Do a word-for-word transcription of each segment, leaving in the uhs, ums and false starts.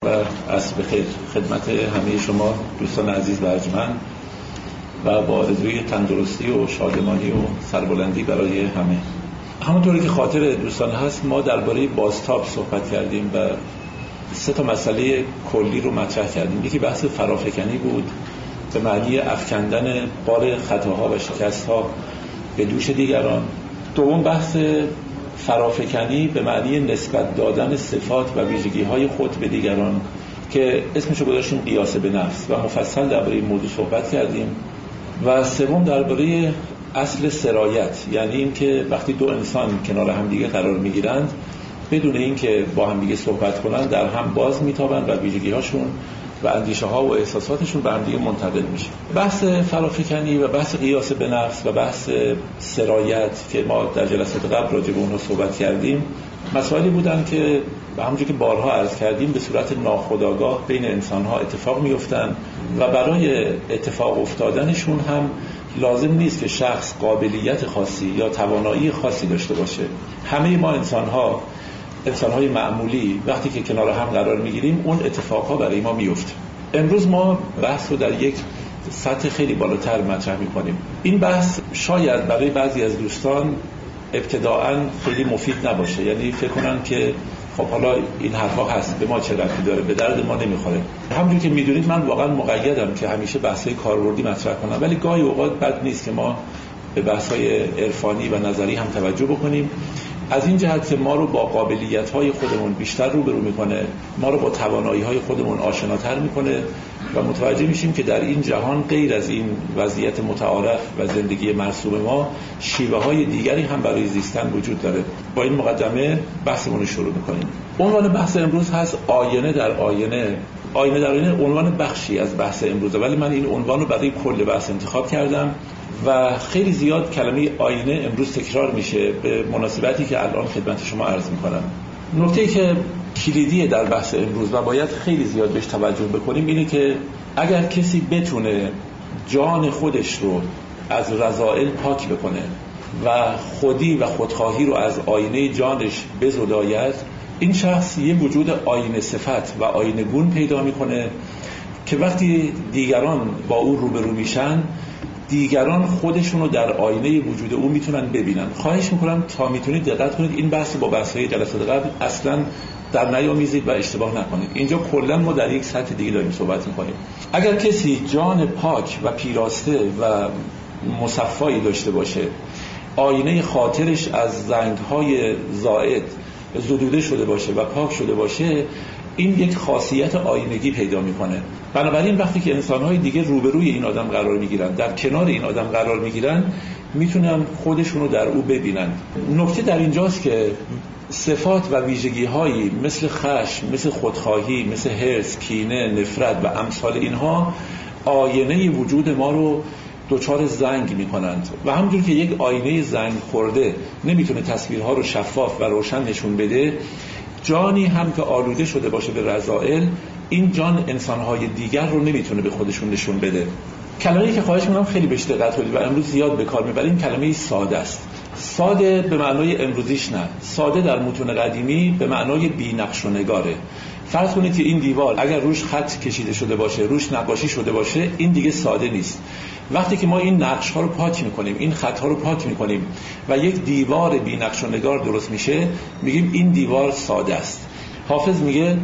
و عصر بخیر خدمت همه شما دوستان عزیز و ارجمند و با آرزوی تندرستی و شادمانی و سربلندی برای همه. همونطوری که خاطر دوستان هست، ما درباره بازتاب صحبت کردیم و سه تا مسئله کلی رو مطرح کردیم. یکی بحث فرافکنی بود به معنی افکندن بار خطاها و شکست‌ها به دوش دیگران. دوم بحث فرافکنی به معنی نسبت دادن صفات و ویژگی‌های خود به دیگران که اسمشو گذاشتیم قیاس به نفس و مفصل درباره این موضوع صحبت کردیم. و سوم درباره اصل سرایت، یعنی این که وقتی دو انسان کنار هم دیگه قرار میگیرند بدون اینکه با هم دیگه صحبت کنند در هم باز میتابند و ویژگی‌هاشون و اندیشه ها و احساساتشون به هم دیگه منتقل میشه. بحث فرافکنی و بحث قیاس به نفس و بحث سرایت که ما در جلسات قبل راجع به اونها صحبت کردیم مسائلی بودن که همونجوری که بارها عرض کردیم به صورت ناخودآگاه بین انسان‌ها اتفاق می‌افتند و برای اتفاق افتادنشون هم لازم نیست که شخص قابلیت خاصی یا توانایی خاصی داشته باشه. همه ما انسان‌ها انسان‌های معمولی وقتی که کنار هم قرار می‌گیریم اون اتفاقها برای ما میفته. امروز ما بحث رو در یک سطح خیلی بالاتر مطرح می‌کنیم. این بحث شاید برای بعضی از دوستان ابتداعاً خیلی مفید نباشه، یعنی فکر کنن که خب حالا این حرفا هست به ما چه ربطی داره، به درد ما نمیخوره. همونجوری که میدونید من واقعاً مقیدم که همیشه بحث‌های کاربردی مطرح کنم، ولی گاهی اوقات بد نیست که ما به بحث‌های عرفانی و نظری هم توجه بکنیم، از این جهت که ما رو با قابلیت‌های خودمون بیشتر روبرو می‌کنه، ما رو با توانایی‌های خودمون آشناتر می‌کنه و متوجه میشیم که در این جهان غیر از این وضعیت متعارف و زندگی مرسوم ما شیوه‌های دیگری هم برای زیستن وجود داره. با این مقدمه بحثمون رو شروع می‌کنیم. عنوان بحث امروز هست آینه در آینه. آینه در آینه عنوان بخشی از بحث امروزه، ولی من این عنوان رو برای کل بحث انتخاب کردم و خیلی زیاد کلمه آینه امروز تکرار میشه به مناسبتی که الان خدمت شما عرض میکنم. نکته‌ای که کلیدیه در بحث امروز و باید خیلی زیاد بهش توجه بکنیم اینه که اگر کسی بتونه جان خودش رو از رذائل پاک بکنه و خودی و خودخواهی رو از آینه جانش بزداید، این شخص یه وجود آینه صفت و آینه گون پیدا میکنه که وقتی دیگران با او روبرو میشن دیگران خودشون رو در آینه وجود او میتونن ببینن. خواهش میکنم تا میتونید دقت کنید این بحث با بحث‌های جلسات قبل اصلا در نیامیزید و اشتباه نکنید. اینجا کلا ما در یک سطح دیگه داریم صحبت میکنیم. اگر کسی جان پاک و پیراسته و مصفایی داشته باشه، آینه خاطرش از زنگ‌های زائد زدوده شده باشه و پاک شده باشه، این یک خاصیت آینگی پیدا میکنه. بنابراین وقتی که انسان‌های دیگه روبروی این آدم قرار میگیرن، در کنار این آدم قرار میگیرن، میتونن خودشون رو در او ببینن. نکته در اینجاست که صفات و ویژگی‌هایی مثل خشم، مثل خودخواهی، مثل حرص، کینه، نفرت و امثال اینها آینه وجود ما رو دوچار زنگ میکنند و همونجور که یک آینه زنگ خورده نمیتونه تصویرها رو شفاف و روشن نشون بده، جانی هم که آلوده شده باشه به رذائل، این جان انسان‌های دیگر رو نمیتونه به خودشون نشون بده. کلمه‌ای که خواهش می‌کنم خیلی بهش دقت کنید و امروز زیاد به کار می‌بریم کلمه ساده است. ساده به معنای امروزیش نه. ساده در متون قدیمی به معنای بی‌نقش و نگاره. فرض کنید که این دیوار اگر روش خط کشیده شده باشه، روش نقاشی شده باشه، این دیگه ساده نیست. وقتی که ما این نقش ها رو پاک میکنیم، این خط ها رو پاک میکنیم و یک دیوار بی نقش و نگار درست میشه، میگیم این دیوار ساده است. حافظ میگه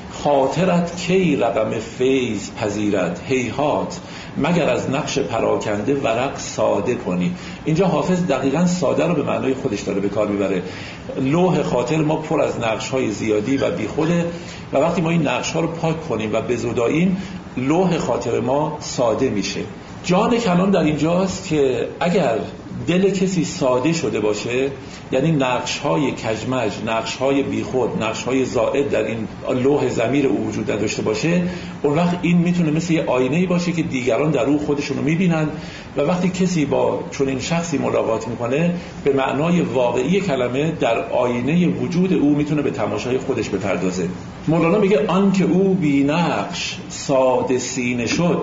خاطرت کی رقم فیض پذیرد، هیهات مگر از نقش پراکنده ورق ساده کنی. اینجا حافظ دقیقاً ساده رو به معنای خودش داره به کار میبره. لوح خاطر ما پر از نقش های زیادی و بیخوده و وقتی ما این نقش ها رو پاک کنیم و بزداییم، لوح خاطر ما ساده میشه. جان کلام در اینجاست که اگر دل کسی ساده شده باشه، یعنی نقش‌های کژمژ، نقش‌های بیخود، نقش‌های زائد در این لوح ضمیر او وجود نداشته باشه، اون وقت این میتونه مثل یه آینه‌ای باشه که دیگران در او خودشونو میبینن و وقتی کسی با چون این شخصی ملاقات میکنه به معنای واقعی کلمه در آینه وجود او میتونه به تماشای خودش بپردازه. مولانا میگه آن که او بی نقش ساده سینه شد،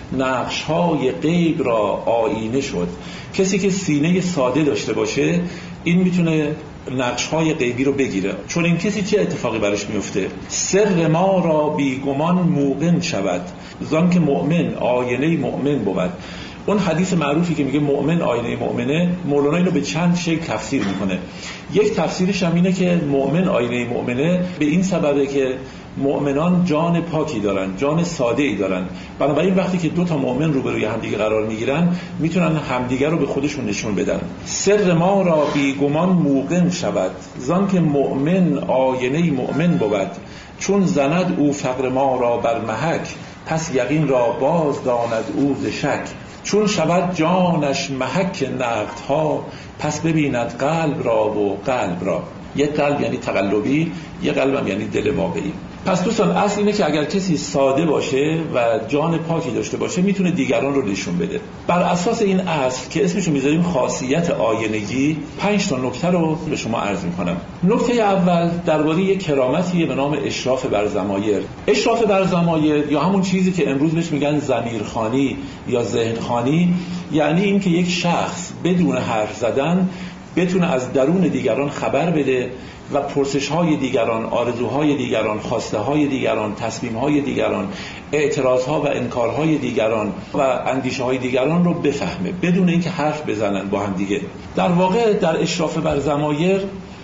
نقش‌های غیب را آینه شد. کسی که سینه ساده داشته باشه این میتونه نقش‌های غیبی رو بگیره. چون این کسی چه اتفاقی براش میفته؟ سر ما را بیگمان موقن شود، زان که مؤمن آینه مؤمن بود. اون حدیث معروفی که میگه مؤمن آینه مؤمنه، مولانا اینو به چند شکل تفسیر میکنه. یک تفسیرش هم اینه که مؤمن آینه مؤمنه به این سببه که مؤمنان جان پاکی دارن، جان ساده‌ای دارن، بنابراین وقتی که دو تا مؤمن روبروی همدیگه قرار میگیرن میتونن همدیگه رو به خودشون نشون بدن. سر ما را بیگمان موقن شود، زان که مؤمن آینه مؤمن بود. چون زند او فقر ما را بر محک، پس یقین را باز داند او ز شک. چون شود جانش محک نقدها، پس ببیند قلب را و قلب را. یک قلب یعنی تقلبی، یک قلب هم یعنی دل واقعی. پس دوستان اصل اینه که اگر کسی ساده باشه و جان پاکی داشته باشه میتونه دیگران رو نشون بده. بر اساس این اصل که اسمشو میذاریم خاصیت آینگی، پنج تا نکته رو به شما عرض میکنم. نکته اول درباره یک کرامتیه به نام اشراف بر ضمایر. اشراف بر ضمایر یا همون چیزی که امروز بهش میگن ضمیرخوانی یا ذهنخوانی، یعنی این که یک شخص بدون حرف زدن بتونه از درون دیگران خبر بده و پرسش‌های دیگران، آرزوهای دیگران، خواسته‌های دیگران، تصمیم‌های دیگران، اعتراض‌ها و انکارهای دیگران و اندیشه‌های دیگران رو بفهمه بدون اینکه حرف بزنن با هم دیگه. در واقع در اشراف بر ضمایر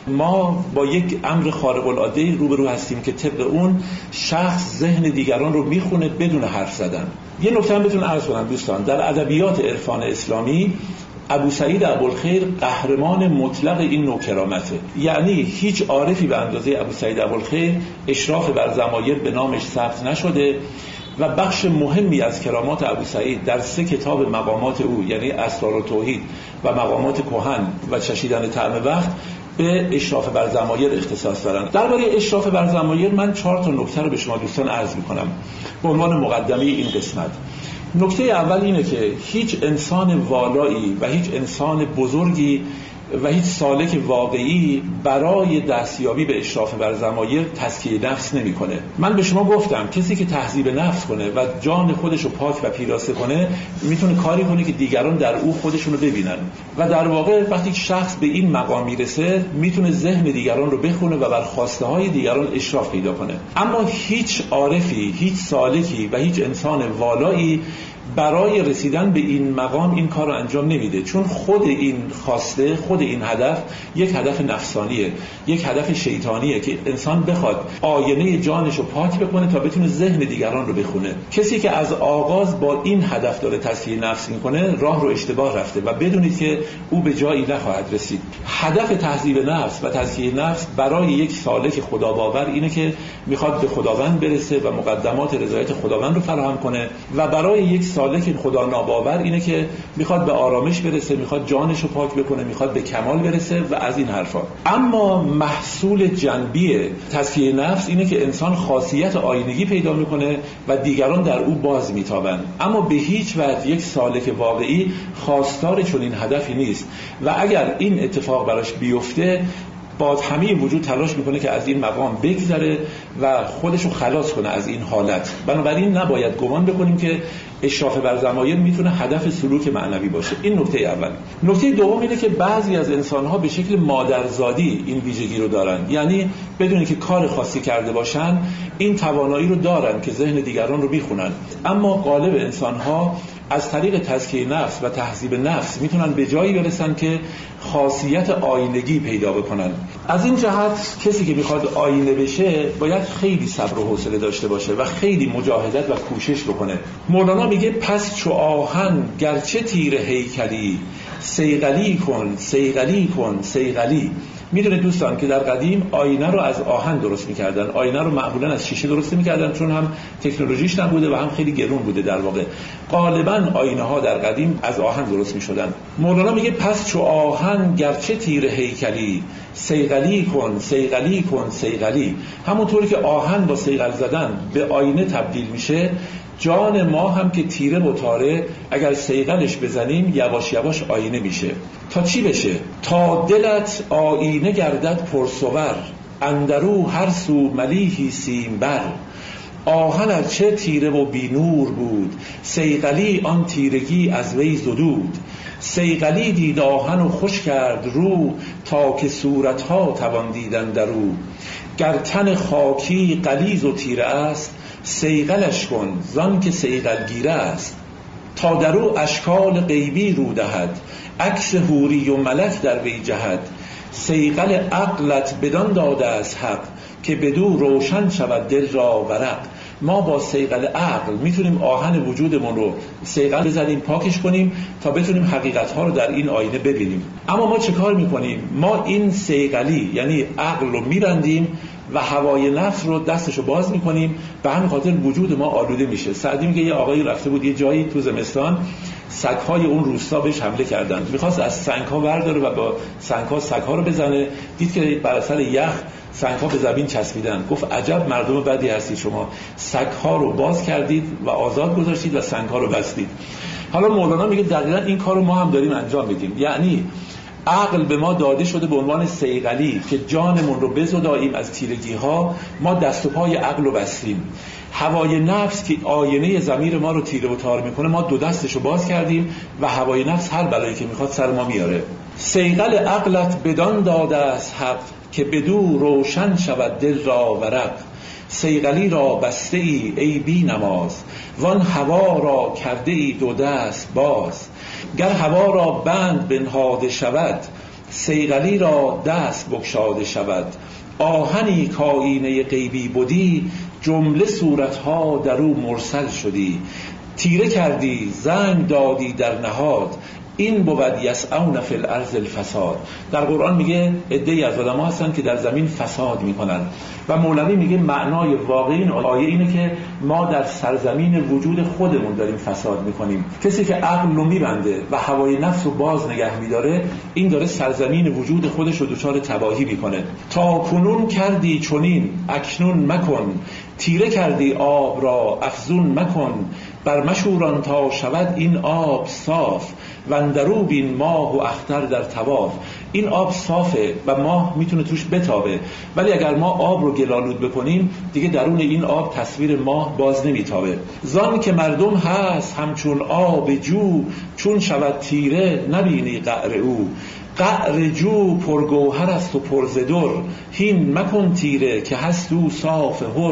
ما با یک امر خارق العاده روبرو هستیم که طبق اون شخص ذهن دیگران رو میخونه بدون حرف زدن. یه نکته هم بهتون عرض کنم دوستان، در ادبیات عرفان اسلامی ابو سعید ابوالخیر قهرمان مطلق این نوع کرامته. یعنی هیچ عارفی به اندازه ابو سعید ابوالخیر اشراف بر ضمایر به نامش ثبت نشده و بخش مهمی از کرامات ابو سعید در سه کتاب مقامات او، یعنی اسرار و توحید و مقامات کهن و چشیدن طعم وقت، به اشراف بر ضمایر اختصاص دارن. درباره اشراف بر ضمایر من چهار تا نکته رو به شما دوستان عرض می‌کنم به عنوان مقدمه این قسمت. نکته اول اینه که هیچ انسان والایی و هیچ انسان بزرگی و هیچ سالک واقعی برای دستیابی به اشراف بر ضمایر تزکیه نفس نمی‌کنه. من به شما گفتم کسی که تهذیب نفس کنه و جان خودش رو پاک و پیراسته کنه میتونه کاری کنه که دیگران در او خودشون رو ببینن و در واقع وقتی شخص به این مقام میرسه میتونه ذهن دیگران رو بخونه و بر خواسته های دیگران اشراف پیدا کنه. اما هیچ عارفی، هیچ سالکی و هیچ انسان والایی برای رسیدن به این مقام این کار رو انجام نمیده، چون خود این خواسته، خود این هدف یک هدف نفسانیه، یک هدف شیطانیه که انسان بخواد آینه جانش رو پاک بکنه تا بتونه ذهن دیگران رو بخونه. کسی که از آغاز با این هدف داره تزکیه نفس میکنه راه رو اشتباه رفته و بدونید که او به جایی نخواهد رسید. هدف تهذیب نفس و تزکیه نفس برای یک سالک خداباور اینه که میخواد به خداوند برسه و مقدمات رضایت خداوند رو فراهم کنه و برای یک سالک خدا ناباور اینه که میخواد به آرامش برسه، میخواد جانش رو پاک بکنه، میخواد به کمال برسه و از این حرفا. اما محصول جنبی تزکیه نفس اینه که انسان خاصیت آینگی پیدا میکنه و دیگران در او باز میتابند. اما به هیچ وجه یک سالک واقعی خواستار چنین هدفی نیست و اگر این اتفاق براش بیفته با همه وجود تلاش میکنه که از این مقام بگذره و خودشو خلاص کنه از این حالت. بنابراین نباید گمان بکنیم که اشراف بر ضمایر میتونه هدف سلوک معنوی باشه. این نکته اول. نکته دوم اینه که بعضی از انسانها به شکل مادرزادی این ویژگی رو دارن، یعنی بدون که کار خاصی کرده باشن این توانایی رو دارن که ذهن دیگران رو میخونن. اما غالب انسانها از طریق تزکیه نفس و تهذیب نفس میتونن به جایی برسن که خاصیت آینگی پیدا بکنن. از این جهت کسی که میخواد آینه بشه باید خیلی صبر و حوصله داشته باشه و خیلی مجاهدت و کوشش بکنه. مولانا میگه پس چو آهن گرچه تیر هیکلی، صیقلی کن صیقلی کن صیقلی. میدونه دوستان که در قدیم آینه رو از آهن درست میکردن، آینه رو معمولا از شیشه درست میکردن چون هم تکنولوژیش نبوده و هم خیلی گرون بوده. در واقع غالبا آینه ها در قدیم از آهن درست میشدن. مولانا میگه پس چو آهن گرچه تیر هیکلی، صیقلی کن صیقلی کن صیقلی. همونطوری که آهن با صیقل زدن به آینه تبدیل میشه، جان ما هم که تیره و تاره اگر صیقلش بزنیم یواش یواش آینه میشه. تا چی بشه؟ تا دلت آینه گردد پرسور، اندرو هر سو ملیحی سیمبر. آهن ارچه تیره و بی نور بود، صیقلی آن تیرگی از وی زدود. صیقلی دید آهن و خوش کرد رو، تا که صورتها توان دیدن در او. گر تن خاکی غلیظ و تیره است، صیقلش کن زان که صیقل گیره است. تا در او اشکال غیبی رو دهد، عکس حوری و ملک در وی جهد. صیقل عقلت بدان داده از حق، که بدو روشن شود دل را ورق. ما با صیقل عقل میتونیم آهن وجودمون رو صیقل بزنیم، پاکش کنیم تا بتونیم حقیقت‌ها رو در این آینه ببینیم. اما ما چه کار میکنیم؟ ما این صیقلی یعنی عقل رو میبندیم و هوای نفس رو دستشو باز میکنیم، به همین خاطر وجود ما آلوده میشه. سعدی میگه یه آقایی رفته بود یه جایی تو زمستان، سگ‌های اون روستا بهش حمله کردن، میخواست از سنگ‌ها برداره و با سنگ‌ها سگ‌ها رو بزنه، دید که بر اثر یخ سنگ‌ها به زمین چسبیدن. گفت عجب مردم بدی هستید شما، سگ‌ها رو باز کردید و آزاد گذاشتید و سنگ‌ها رو بستید. حالا مولانا میگه دقیقاً این کارو ما هم داریم انجام میدیم. یعنی عقل به ما داده شده به عنوان صیقلی که جانمون رو بزداییم از تیرگی‌ها، ما دست و پای عقل رو بستیم. هوای نفس که آینه ضمیر ما رو تیره و تار میکنه، ما دو دستشو باز کردیم و هوای نفس هر بلایی که میخواد سر ما میاره. صیقل عقلت بدان داده از حق، که بدو روشن شود دل را ورق. صیقلی را بسته ای ای بی نماز، وان هوا را کرده ای دو دست باز. گر هوا را بند بنهاده شود، صیقلی را دست بگشاده شود. آهنی کاینه غیبی بودی، جمله صورتها در او مرسل شدی. تیره کردی زنگ دادی در نهاد، این بود یسعون فی الارض الفساد. در قرآن میگه عده‌ای از آدم‌ها هستن که در زمین فساد میکنن و مولوی میگه معنای واقعی این آیه اینه که ما در سرزمین وجود خودمون داریم فساد میکنیم. کسی که عقل رو میبنده و هوای نفس رو باز نگه میداره، این داره سرزمین وجود خودش رو دچار تباهی میکنه. تا کنون کردی چنین اکنون مکن، تیره کردی آب را افزون مکن. بر مشوران تا شود این آب صاف، و اندرو بین ماه و اختر در طواف. این آب صافه و ماه میتونه توش بتابه، ولی اگر ما آب رو گلالود بکنیم دیگه درون این آب تصویر ماه باز نمیتابه. زان که مردم هست همچون آب جو، چون شود تیره نبینی قعر او. قعر جو پرگوهر است و پرزدر، هین مکن تیره که هست او صاف هر.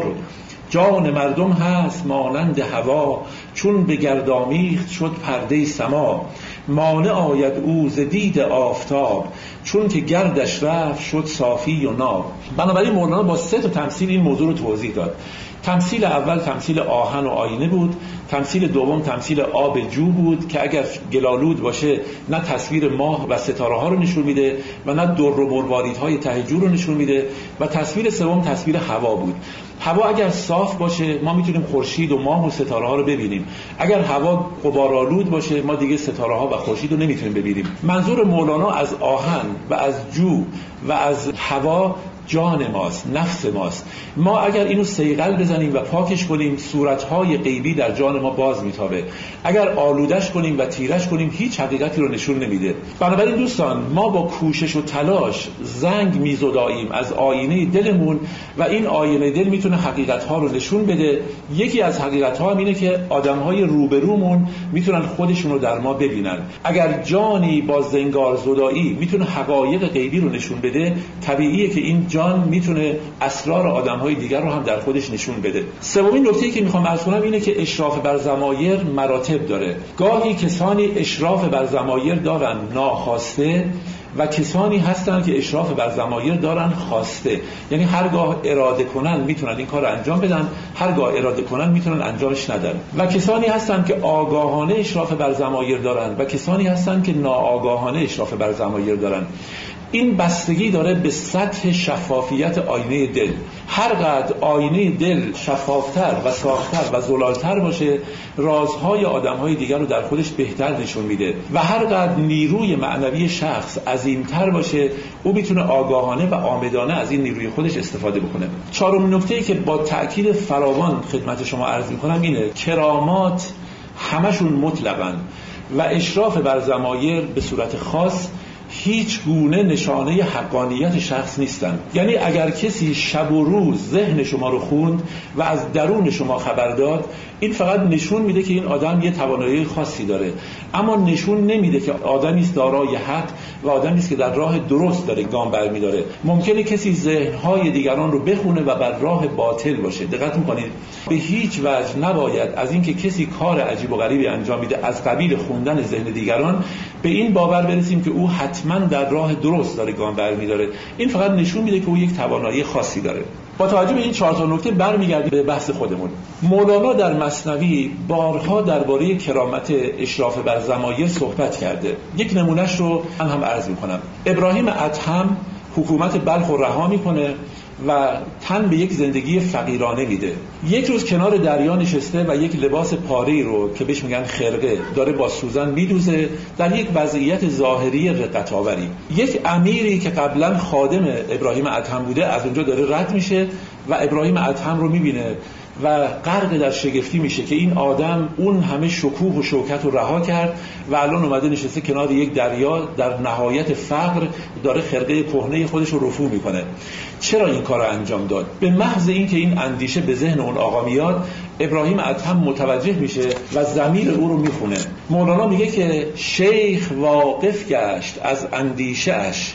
جان مردم هست مانند هوا، چون به گرد آمیخت شد پرده سما. مانع آید او ز دید آفتاب، چون که گردش رفت شد صافی و ناب. بنابراین مولانا با سه تا تمثیل این موضوع رو توضیح داد. تمثیل اول تمثیل آهن و آینه بود، تمثیل دوم تمثیل آب جو بود که اگر گلالود باشه نه تصویر ماه و ستاره ها رو نشون میده و نه در و مرواریدهای ته جو رو نشون میده، و تصویر سوم تصویر هوا بود. هوا اگر صاف باشه ما میتونیم خورشید و ماه و ستاره ها رو ببینیم، اگر هوا غبارآلود باشه ما دیگه ستاره ها و خورشید رو نمیتونیم ببینیم. منظور مولانا از آهن و از جو و از هوا جان ماست، نفس ماست. ما اگر اینو صیقل بزنیم و پاکش کنیم، صورتهای غیبی در جان ما باز میتابه. اگر آلودش کنیم و تیرش کنیم هیچ حقیقتی رو نشون نمیده. بنابراین دوستان، ما با کوشش و تلاش زنگ میزداییم از آینه دلمون و این آینه دل میتونه حقیقتها رو نشون بده. یکی از حقیقتها هم اینه که آدمهای روبرومون میتونن خودشون رو در ما ببینن. اگر جانی با زنگار زدایی میتونه حقایق غیبی رو نشون بده، طبیعیه که این جان میتونه اسرار آدم‌های دیگر رو هم در خودش نشون بده. سومین نکته‌ای که میخوام عرض کنم اینه که اشراف بر ضمایر مراتب داره. گاهی کسانی اشراف بر ضمایر دارن ناخواسته و کسانی هستن که اشراف بر ضمایر دارن خواسته، یعنی هرگاه اراده کنن میتونن این کار رو انجام بدن، هرگاه اراده کنن میتونن انجامش ندن. و کسانی هستن که آگاهانه اشراف بر ضمایر دارن و کسانی هستن که ناآگاهانه اشراف بر ضمایر دارن. این بستگی داره به سطح شفافیت آینه دل. هر قدر آینه دل شفافتر و صافتر و زلالتر باشه، رازهای آدمهای دیگر رو در خودش بهتر نشون میده و هر قدر نیروی معنوی شخص عظیمتر باشه، او میتونه آگاهانه و عامدانه از این نیروی خودش استفاده بکنه. چهارمین نکته‌ای که با تأکید فراوان خدمت شما عرض میکنم اینه: کرامات همشون مطلقاً و اشراف بر ضمایر به صورت خاص هیچ گونه نشانه حقانیت شخص نیستند. یعنی اگر کسی شب و روز ذهن شما رو خوند و از درون شما خبر داد، این فقط نشون میده که این آدم یه توانایی خاصی داره، اما نشون نمیده که آدمی است دارای حق و آدمی است که در راه درست داره گام برمی‌داره. ممکنه کسی ذهن‌های دیگران رو بخونه و بر راه باطل باشه. دقت می‌کنید به هیچ وجه نباید از اینکه کسی کار عجیب و غریبی انجام میده از قبیل خوندن ذهن دیگران به این باور برسیم که او حتما در راه درست داره گام برمی‌داره. این فقط نشون میده که او یک توانایی خاصی داره. با توجه به این چهار تا نکته برمیگردیم به بحث خودمون. مولانا در مثنوی بارها درباره کرامت اشراف بر ضمایر صحبت کرده. یک نمونهش رو من هم عرض می‌کنم. ابراهیم ادهم حکومت بلخ رو رها می‌کنه و تن به یک زندگی فقیرانه میده. یک روز کنار دریا نشسته و یک لباس پاره‌ای رو که بهش میگن خرقه داره با سوزن میدوزه در یک وضعیت ظاهری رقت‌آوری. یک امیری که قبلا خادم ابراهیم ادهم بوده از اونجا داره رد میشه و ابراهیم ادهم رو میبینه و غرق در شگفتی میشه که این آدم اون همه شکوه و شوکت رو رها کرد و الان اومده نشسته کنار یک دریا در نهایت فقر داره خرقه کهنه خودش رو رفو میکنه. چرا این کار رو انجام داد؟ به محض اینکه این اندیشه به ذهن اون آقا میاد، ابراهیم ادهم متوجه میشه و ضمیر او رو میخونه. مولانا میگه که شیخ واقف گشت از اندیشه اش،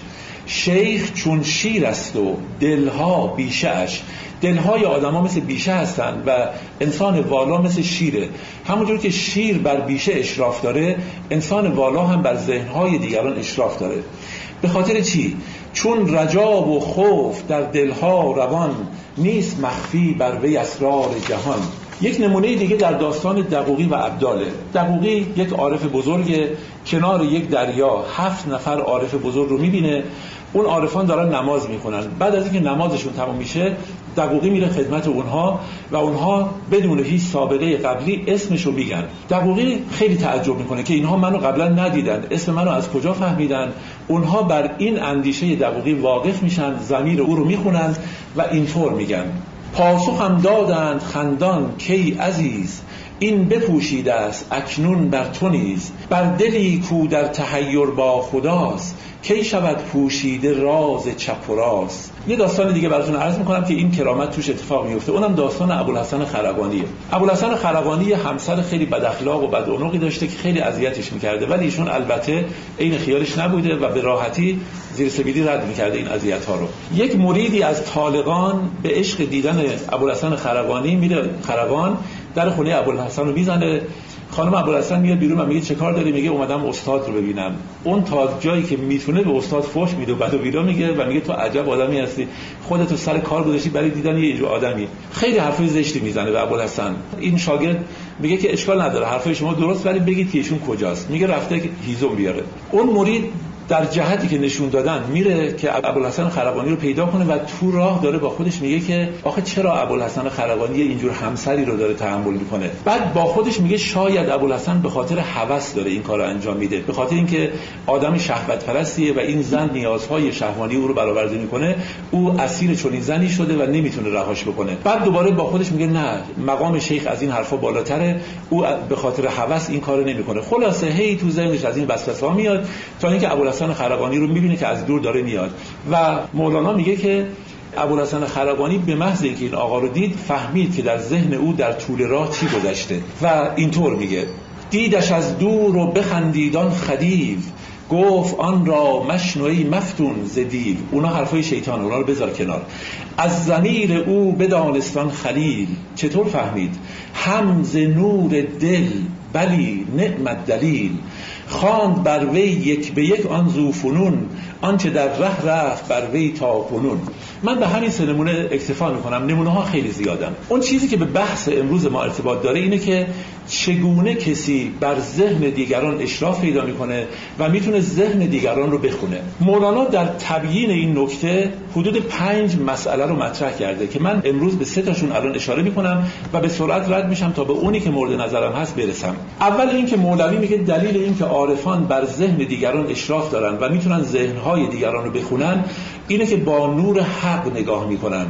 شیخ چون شیر است و دلها بیشه اش. دلهای آدم ها مثل بیشه هستن و انسان والا مثل شیره. همونجور که شیر بر بیشه اشراف داره، انسان والا هم بر ذهنهای دیگران اشراف داره. به خاطر چی؟ چون رجا و خوف در دلها روان، نیست مخفی بر وی اسرار جهان. یک نمونه دیگه در داستان دقوقی و ابداله. دقوقی یک عارف بزرگ کنار یک دریا هفت نفر عارف بزرگ رو میبینه. اون عارفان دارن نماز میخونن. بعد از اینکه نمازشون تمام میشه، دقوقی میره خدمت اونها و اونها بدون هیچ سابقه قبلی اسمشو میگن. دقوقی خیلی تعجب میکنه که اینها منو قبلا ندیدن، اسم منو از کجا فهمیدن؟ اونها بر این اندیشه دقوقی واقف میشن، ضمیر او رو میخونن و اینطور میگن: پاسخ هم دادند خندان کی عزیز، این بپوشیده است اکنون بر تو نیز. بر دلی کو در تحیر با خداست، کی شود پوشیده راز چپ و راست. یه داستان دیگه براتون عرض میکنم که این کرامت توش اتفاق میفته. اونم داستان ابوالحسن خرقانیه. ابوالحسن خرقانی همسر خیلی بد اخلاق و بد عنقی داشته که خیلی اذیتش میکرده، ولی ایشون البته عین خیالش نبوده و به راحتی زیر سبیلی رد میکرده این اذیت ها رو. یک مریدی از طالقان به عشق دیدن ابوالحسن خرقانی میره خرقان، در خونه ابوالحسن رو میزنه. خانم ابوالحسن میاد بیرون و میگه چه کار داری؟ میگه اومدم استاد رو ببینم. اون تا جایی که میتونه به استاد فحش میده و بعد بیرون میگه و میگه تو عجب آدمی هستی، خودت سر کار گذاشتی برای دیدن یه جو آدمی. خیلی حرفای زشتی میزنه به ابوالحسن. این شاگرد میگه که اشکال نداره، حرفای شما درست، ولی بگید که ایشون کجاست. میگه رفته هیزم بیاره. اون مرید در جهتی که نشون دادن میره که ابوالحسن خرقانی رو پیدا کنه و تو راه داره با خودش میگه که آخه چرا ابوالحسن خرقانی اینجور همسری رو داره تحمل میکنه. بعد با خودش میگه شاید ابوالحسن به خاطر هوس داره این کارو انجام میده، به خاطر اینکه آدم شهوت پرستیه و این زن نیازهای شهوانی او رو برآورده میکنه، او اسیر چنین زنی شده و نمیتونه رهاش بکنه. بعد دوباره با خودش میگه نه، مقام شیخ از این حرفا بالاتره، او به خاطر هوس این کارو نمیکنه. خلاصه هی تو ذهنش از این وسوسه‌ها میاد تا اینکه ابوالحسن خرقانی رو میبینه که از دور داره میاد و مولانا میگه که ابوالحسن خرقانی به محض اینکه این آقا رو دید فهمید که در ذهن او در طول راه چی گذشته و اینطور میگه: دیدش از دور و بخندیدان خدیو، گفت آن را مشنوی مفتون ز دیو. اونا حرفای شیطان، اونا رو بذار کنار. از ضمیر او بدانستان خلیل، چطور فهمید؟ هم ز نور دل بلی نعمت دلیل، خواند بر وی یک به یک آن ذوفنون، آنچه در ره رفت بر وی تا کنون. من به همین سه نمونه اکتفا میکنم، نمونه ها خیلی زیادن. اون چیزی که به بحث امروز ما ارتباط داره اینه که چگونه کسی بر ذهن دیگران اشراف پیدا میکنه و میتونه ذهن دیگران رو بخونه. مولانا در تبیین این نکته حدود پنج مسئله رو مطرح کرده که من امروز به سه تاشون الان اشاره میکنم و به سرعت رد میشم تا به اونی که مورد نظرم هست برسم. اول این که مولوی میگه دلیل این که عارفان بر ذهن دیگران اشراف دارن و میتونن ذهنهای دیگران رو بخونن اینه که با نور حق نگاه میکنن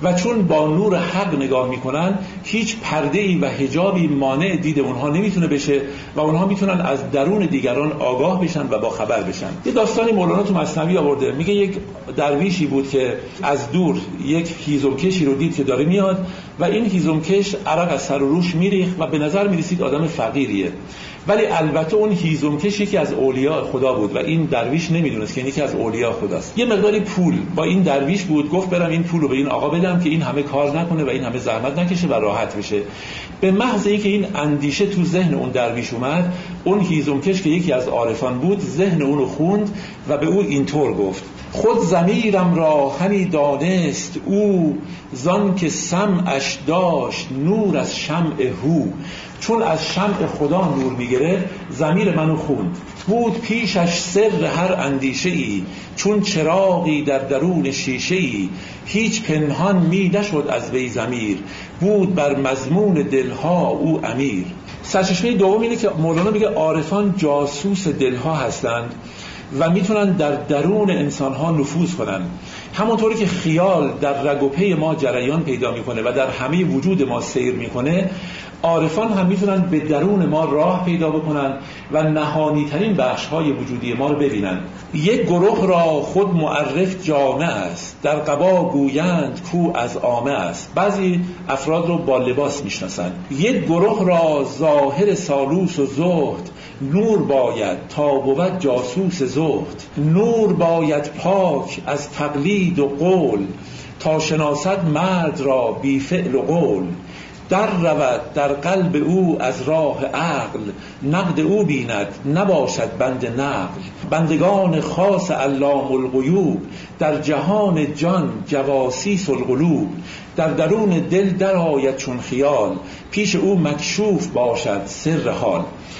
و چون با نور حق نگاه میکنن هیچ پرده‌ای و حجابی مانع دید اونها نمیتونه بشه و اونها میتونن از درون دیگران آگاه بشن و با خبر بشن. یه داستانی مولانا تو مثنوی آورده، میگه یک درویشی بود که از دور یک هیزمکشی رو دید که داره میاد و این هیزمکش عرق از سر و روش میریخت و به نظر میرسید آدم فقیریه، ولی البته اون هیزمکش یکی از اولیاء خدا بود و این درویش نمیدونست که این یکی از اولیاء خداست. یه مقداری پول با این درویش بود، گفت برم این پول رو به این آقا بدم که این همه کار نکنه و این همه زحمت نکشه و راحت بشه. به محض اینکه این اندیشه تو ذهن اون درویش اومد، اون هیزمکش که یکی از عارفان بود ذهن اون رو خوند و به او اینطور گفت: خود ضمیرم را همی دانست او، زان که سمعش داشت نور از شمع هو. چون از شمع خدا نور میگیره ضمیر منو خوند. بود پیشش سر هر اندیشه ای، چون چراغی در درون شیشه ای. هیچ پنهان می نشد از وی ضمیر، بود بر مضمون دلها او امیر. سرچشمه دوم اینه که مولانا میگه عارفان جاسوس دلها هستند و میتونن در درون انسانها نفوذ کنن. همونطوری که خیال در رگ و پی ما جریان پیدا میکنه و در همه وجود ما سیر میکنه، عارفان هم میتونن به درون ما راه پیدا بکنن و نهانی ترین بخش های وجودی ما رو ببینن. یک گروه را خود معرف جامه است، در قبا گویند کو از عامه است. بعضی افراد رو با لباس میشناسن. یک گروه را ظاهر سالوس و زهد، نور باید تا بود جاسوس زهد. نور باید پاک از تقلید و قول، تا شناسد مرد را بی فعل و قول. در رود در قلب او از راه عقل، نقد او بیند نباشد بند نقل. بندگان خاص علام الغیوب، در جهان جان جواسیس القلوب. در درون دل در آید چون خیال، پیش او مکشوف باشد سر حال.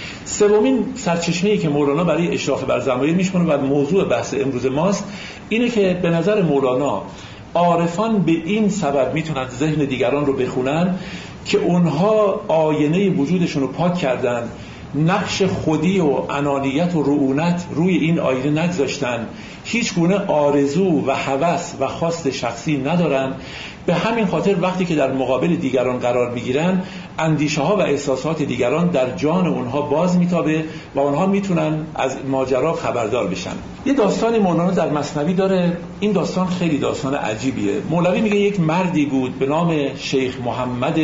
سومین سرچشمه‌ای که مولانا برای اشراف بر ضمایر میشونه و موضوع بحث امروز ماست اینه که به نظر مولانا عارفان به این سبب میتونن ذهن دیگران رو بخونن که اونها آینه وجودشون رو پاک کردن، نقش خودی و انانیت و رعونت روی این آینه نگذاشتن، هیچ گونه آرزو و هوس و خواست شخصی ندارن. به همین خاطر وقتی که در مقابل دیگران قرار میگیرن، اندیشه ها و احساسات دیگران در جان اونها باز میتابه و اونها میتونن از ماجرا خبردار بشن. یه داستانی مولانا در مثنوی داره، این داستان خیلی داستان عجیبیه. مولوی میگه یک مردی بود به نام شیخ محمد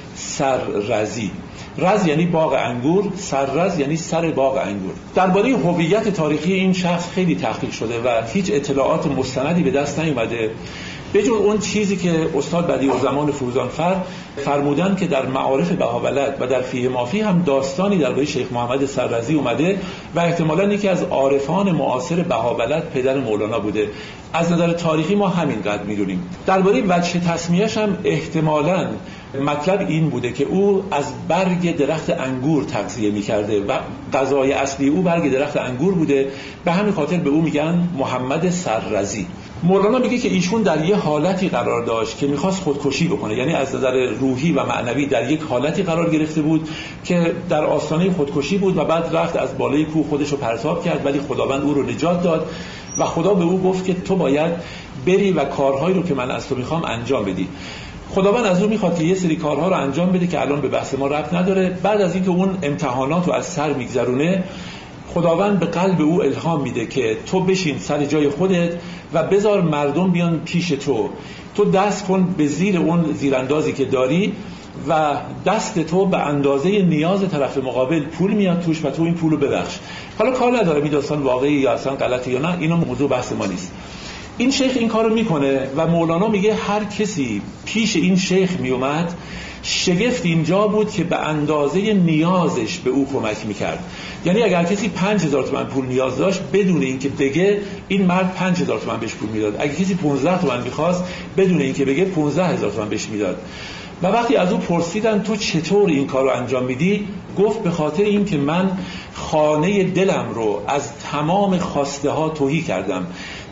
سررزی. رز یعنی باغ انگور، سررز یعنی سر باغ انگور. درباره هویت تاریخی این شخص خیلی تحقیق شده و هیچ اطلاعات مستندی به دست نیومده، به جز اون چیزی که استاد بدیعالزمان فروزانفر فرمودن که در معارف بهاولد و در فیه مافی هم داستانی درباره شیخ محمد سررزی اومده و احتمالاً یکی از عارفان معاصر بهاولد پدر مولانا بوده. از نظر تاریخی ما همینقدر میدونیم. درباره وجه تسمیه‌اش هم احتمالاً مطلب این بوده که او از برگ درخت انگور تغذیه می‌کرده و غذای اصلی او برگ درخت انگور بوده، به همین خاطر به او میگن محمد سررزی. مولانا میگه که ایشون در یه حالتی قرار داشت که میخواست خودکشی بکنه، یعنی از نظر روحی و معنوی در یک حالتی قرار گرفته بود که در آستانه خودکشی بود و بعد رفت از بالای کوه خودش رو پرتاب کرد، ولی خداوند او رو نجات داد و خدا به او گفت که تو باید بری و کارهایی رو که من از تو میخوام انجام بدی. خداوند از او میخواد که یه سری کارها رو انجام بده که الان به بحث ما ربط نداره. بعد از اینکه اون امتحانات رو از سر میگذرونه، خداوند به قلب او الهام میده که تو بشین سر جای خودت و بذار مردم بیان پیش تو، تو دست کن به زیر اون زیراندازی که داری و دست تو به اندازه نیاز طرف مقابل پول میاد توش و تو این پولو ببخش. حالا کار نداره این داستان واقعی یا اصلا غلطه یا نه، اینا موضوع بحث ما نیست. این شیخ این کارو میکنه و مولانا میگه هر کسی پیش این شیخ میومد شگفت اینجا بود که به اندازه نیازش به او کمک میکرد. یعنی اگر کسی پنج هزار تومان پول نیاز داشت، بدون اینکه بگه این مرد پنج هزار تومان بهش پول میداد. اگر کسی پانزده تومان میخواست، بدون اینکه بگه پانزده هزار تومان بهش میداد. و وقتی از او پرسیدن تو چطور این کار رو انجام میدی، گفت به خاطر این که من خانه دلم رو از تمام خواسته ها تهی کردم.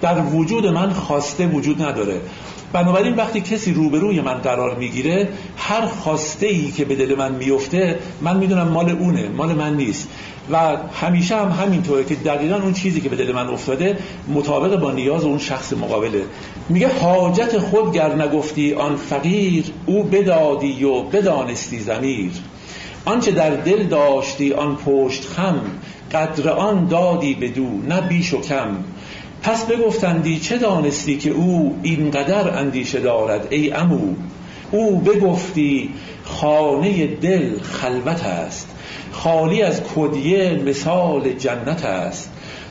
در وجود من خواسته وجود نداره. بنابراین وقتی کسی روبروی من قرار میگیره، هر خواسته ای که به دل من میفته من میدونم مال اونه، مال من نیست. و همیشه هم همینطوره که دقیقاً اون چیزی که به دل من افتاده مطابق با نیاز اون شخص مقابله. میگه حاجت خود گر نگفتی آن فقیر، او بدادی و بدانستی ضمیر. آنچه در دل داشتی آن پشت خم، قدر آن دادی بدو نه بیش و کم. پس بگفتندی چه دانستی که او اینقدر اندیشه دارد ای عمو. او بگفتی خانه دل خلوت است، خالی از کدیه مثال جنت است.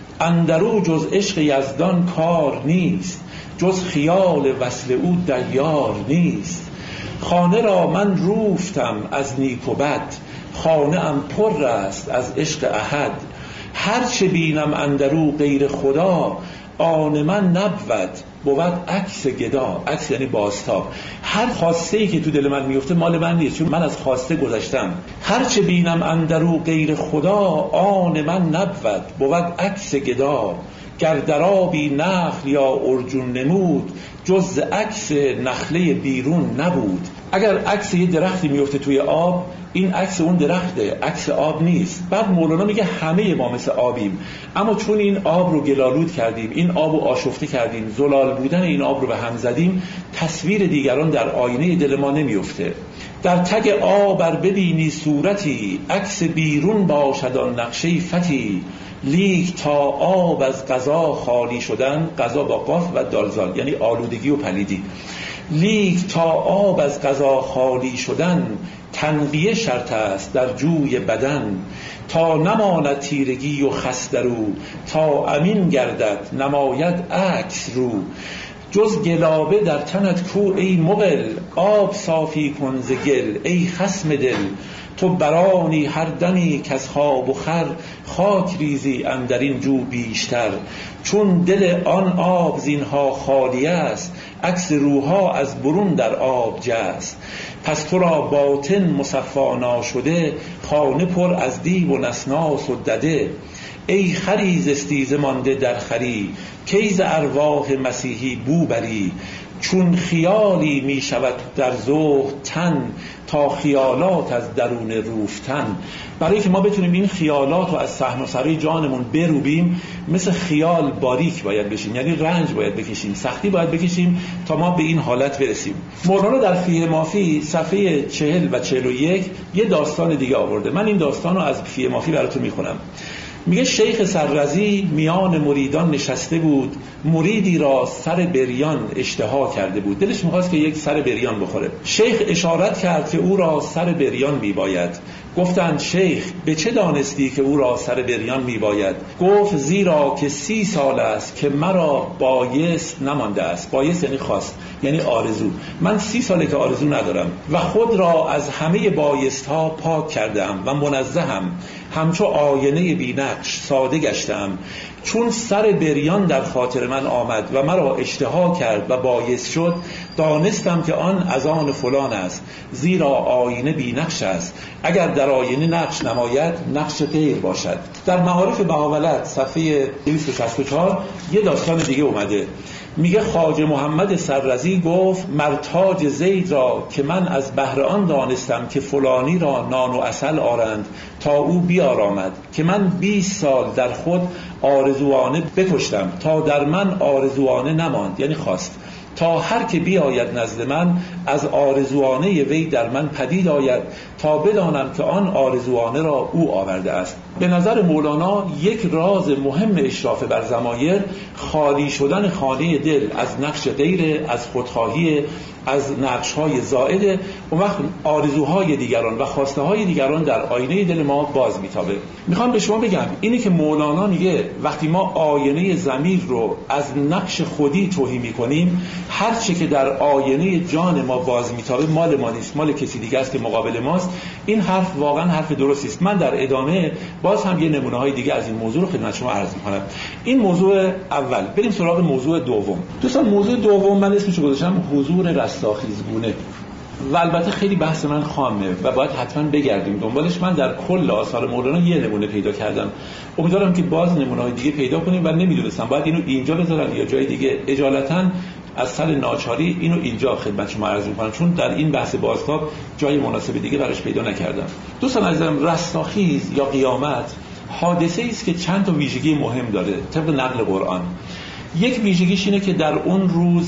اندرو جز عشق یزدان کار نیست، جز خیال وصل او دیار نیست. خانه را من روفتم از نیک و بد، خانه ام پر است از عشق احد. هر چه بینم اندرو غیر خدا، آن من نبود بود عکس گدا. عکس یعنی بازتاب. هر خواسته ای که تو دل من میفته مال من نیست، چون من از خواسته گذشتم. هر چه بینم اندرو غیر خدا، آن من نبود بود عکس گدا. گر در آبی نخل یا ارجون نمود، جز عکس نخله بیرون نبود. اگر عکس یه درختی میفته توی آب، این عکس اون درخته، عکس آب نیست. بعد مولانا میگه همه ما مثل آبیم، اما چون این آب رو گلالود کردیم، این آب رو آشفته کردیم، زلال بودن این آب رو به هم زدیم، تصویر دیگران در آینه دل ما نمیفته. در تگ آب ار ببینی صورتی، عکس بیرون باشد آن نقشه فتی. لیک تا آب از قضا خالی شدن، قضا با قاف و دالزال یعنی آلودگی و پلیدی. لیک تا آب از قضا خالی شدن، تنقیه شرط است در جوی بدن. تا نماند تیرگی و خس درو، تا امین گردد نماید عکس رو. جز گلابه در تنت کو ای مغل، آب صافی کن ز گل ای خصم دل. تو برانی هر دمی کز خواب و خور، خاک ریزی اندرین جو بیشتر. چون دل آن آب زینها خالی است، عکس روحا از برون در آب جست. پس تو را باطن مصفا ناشده، خانه پر از دیو و نسناس و دده. ای خریز استیزه مانده در خری، کیز ارواح مسیحی بو بری. چون خیالی می شود در زهد تن، تا خیالات از درون روفتن. برای که ما بتونیم این خیالات رو از صحن و سرای جانمون بروبیم، مثل خیال باریک باید بشیم، یعنی رنج باید بکشیم، سختی باید بکشیم تا ما به این حالت برسیم. مولانا در فیه مافی صفحه چهل و چهل و یک یه داستان دیگه آورده. من این داستان رو از فیه مافی براتون میخونم. میگه شیخ سررزی میان مریدان نشسته بود، مریدی را سر بریان اشتها کرده بود، دلش میخواست که یک سر بریان بخوره. شیخ اشارت کرد که او را سر بریان میباید. گفتند شیخ به چه دانستی که او را سر بریان میباید؟ گفت زیرا که سی سال است که مرا بایست نمانده است. بایست یعنی خواست، یعنی آرزو. من سی ساله که آرزو ندارم و خود را از همه بایست ها پاک کردم و منزهم، همچو آینه بی‌نقش ساده گشتم. چون سر بریان در خاطر من آمد و مرا اشتها کرد و بایست شد، دانستم که آن از آن فلان است، زیرا آینه بی‌نقش است. اگر در آینه نقش نماید، نقش غیر باشد. در معارف بهاءالولد صفحه دویست و شصت و چهار یه داستان دیگه اومده. میگه خواجه محمد سررزی گفت مرتاج زید را که من از بهر آن دانستم که فلانی را نان و عسل آرند تا او بیارامد، که من بیست سال در خود آرزوانه بکشتم تا در من آرزوانه نماند، یعنی خواست، تا هر که بیاید نزد من از آرزوانه وی در من پدید آید، تا بدانم که آن آرزوانه را او آورده است. به نظر مولانا یک راز مهم اشراف بر ضمایر خالی شدن خانه دل از نقش غیر، از خودخواهی، از نقش‌های زائد، و وقت آرزوهای دیگران و خواسته های دیگران در آینه دل ما باز میتابه. میخوام به شما بگم اینی که مولانا میگه وقتی ما آینه ضمیر رو از نقش خودی توهی میکنیم، هر چه که در آینه جان ما باز میتابه مال ما نیست، مال کسی دیگه است که مقابل ماست. این حرف واقعا حرف درستی است. من در ادامه باز هم یه نمونه های دیگه از این موضوع رو خدمت شما عرض میکنم. این موضوع اول. بریم سراغ موضوع دوم. دوستان موضوع دوم من اسمش رو گذاشتم حضور رستاخیزگونه. و البته خیلی بحث من خامه و باید حتما بگردیم دنبالش. من در کل آثار مولانا یه نمونه پیدا کردم، امیدوارم که باز نمونه‌های دیگه پیدا کنیم و نمیدونستم باید اینو اینجا بذارم یا جای دیگه. اجالتاً از سر ناچاری اینو اینجا خدمت شما عرض می‌کنم، چون در این بحث بازتاب جای مناسب دیگه براش پیدا نکردم. دوستان عزیزم، رستاخیز یا قیامت حادثه‌ای است که چند تا ویژگی مهم داره طبق نقل قرآن. یک ویژگیش اینه که در اون روز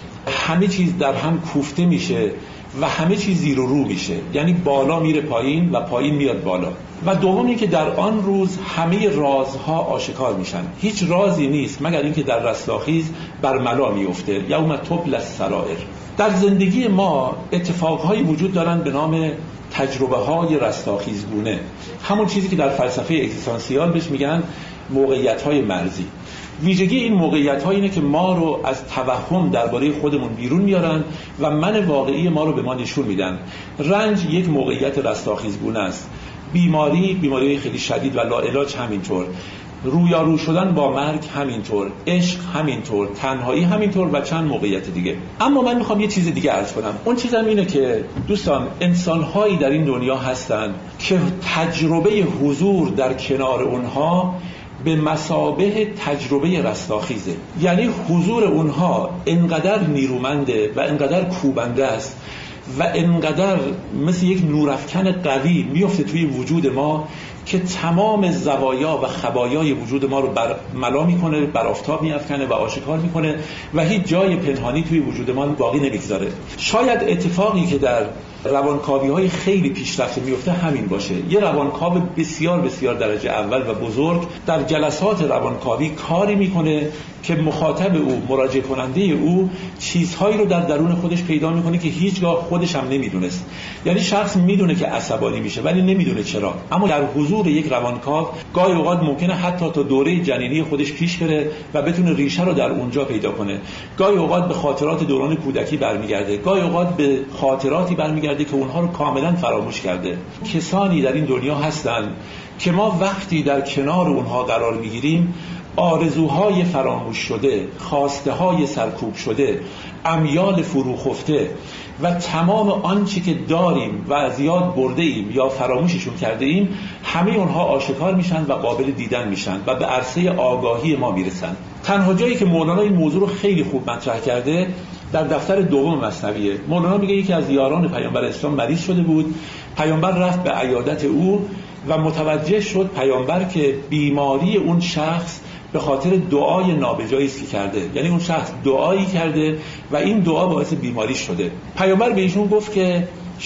همه چیز در هم کوفته میشه و همه چیز زیر و رو میشه، یعنی بالا میره پایین و پایین میاد بالا. و دوم این که در آن روز همه رازها آشکار میشن، هیچ رازی نیست مگر اینکه در رستاخیز برملا میفته. یوم تبلی السرائر. در زندگی ما اتفاقهایی وجود دارن به نام تجربه های رستاخیزگونه، همون چیزی که در فلسفه اگزیستانسیال بهش میگن موقعیت های مرزی. ویژگی این موقعیت ها اینه که ما رو از توهم درباره خودمون بیرون میارن و من واقعی ما رو به ما نشون میدن. رنج یک موقعیت رستاخیزگونه است، بیماری، بیماری خیلی شدید و لاعلاج همینطور، رویارو شدن با مرگ همینطور، عشق همینطور، تنهایی همینطور و چند موقعیت دیگه. اما من میخوام یه چیز دیگه عرض کنم. اون چیزم اینه که دوستان، انسانهایی در این دنیا هستن که تجربه حضور در کنار اونها به مثابه تجربه رستاخیزه، یعنی حضور اونها انقدر نیرومنده و انقدر کوبنده است و انقدر مثل یک نورافکن قوی میفته توی وجود ما که تمام زوایا و خبایای وجود ما رو بر ملا میکنه، بر آفتاب میافکنه و آشکار میکنه و هیچ جای پنهانی توی وجود ما باقی نمیگذاره. شاید اتفاقی که در روانکاوی های خیلی پیشرفته میفته همین باشه. یه روانکاو بسیار بسیار درجه اول و بزرگ در جلسات روانکاوی کاری میکنه که مخاطب او، مراجعه کننده او، چیزهایی رو در درون خودش پیدا میکنه که هیچگاه خودش هم نمیدونست. یعنی شخص میدونه که عصبانی میشه ولی نمیدونه چرا. اما در حضور یک روانکاو گاهی اوقات ممکنه حتی تا دوره جنینی خودش پیش بره و بتونه ریشه رو در اونجا پیدا کنه. گاهی اوقات به خاطرات دوران کودکی برمیگرده، گاهی اوقات به خاطراتی برمیگرده که اونها رو کاملا فراموش کرده. کسانی در این دنیا هستن که ما وقتی در کنار اونها قرار میگیریم آرزوهای فراموش شده، خواسته های سرکوب شده، امیال فروخفته و تمام آنچه که داریم و از یاد برده ایم یا فراموششون کرده ایم، همه اونها آشکار میشن و قابل دیدن میشن و به عرصه آگاهی ما میرسن. تنها جایی که مولانا این موضوع رو خیلی خوب مطرح کرده در دفتر دوم مثنویه. مولانا میگه یکی از یاران پیامبر اسلام مریض شده بود، پیامبر رفت به عیادت او و متوجه شد پیامبر که بیماری اون شخص به خاطر دعای نابجایی است که کرده، یعنی اون شخص دعایی کرده و این دعا باعث بیماری شده. پیامبر به ایشون گفت که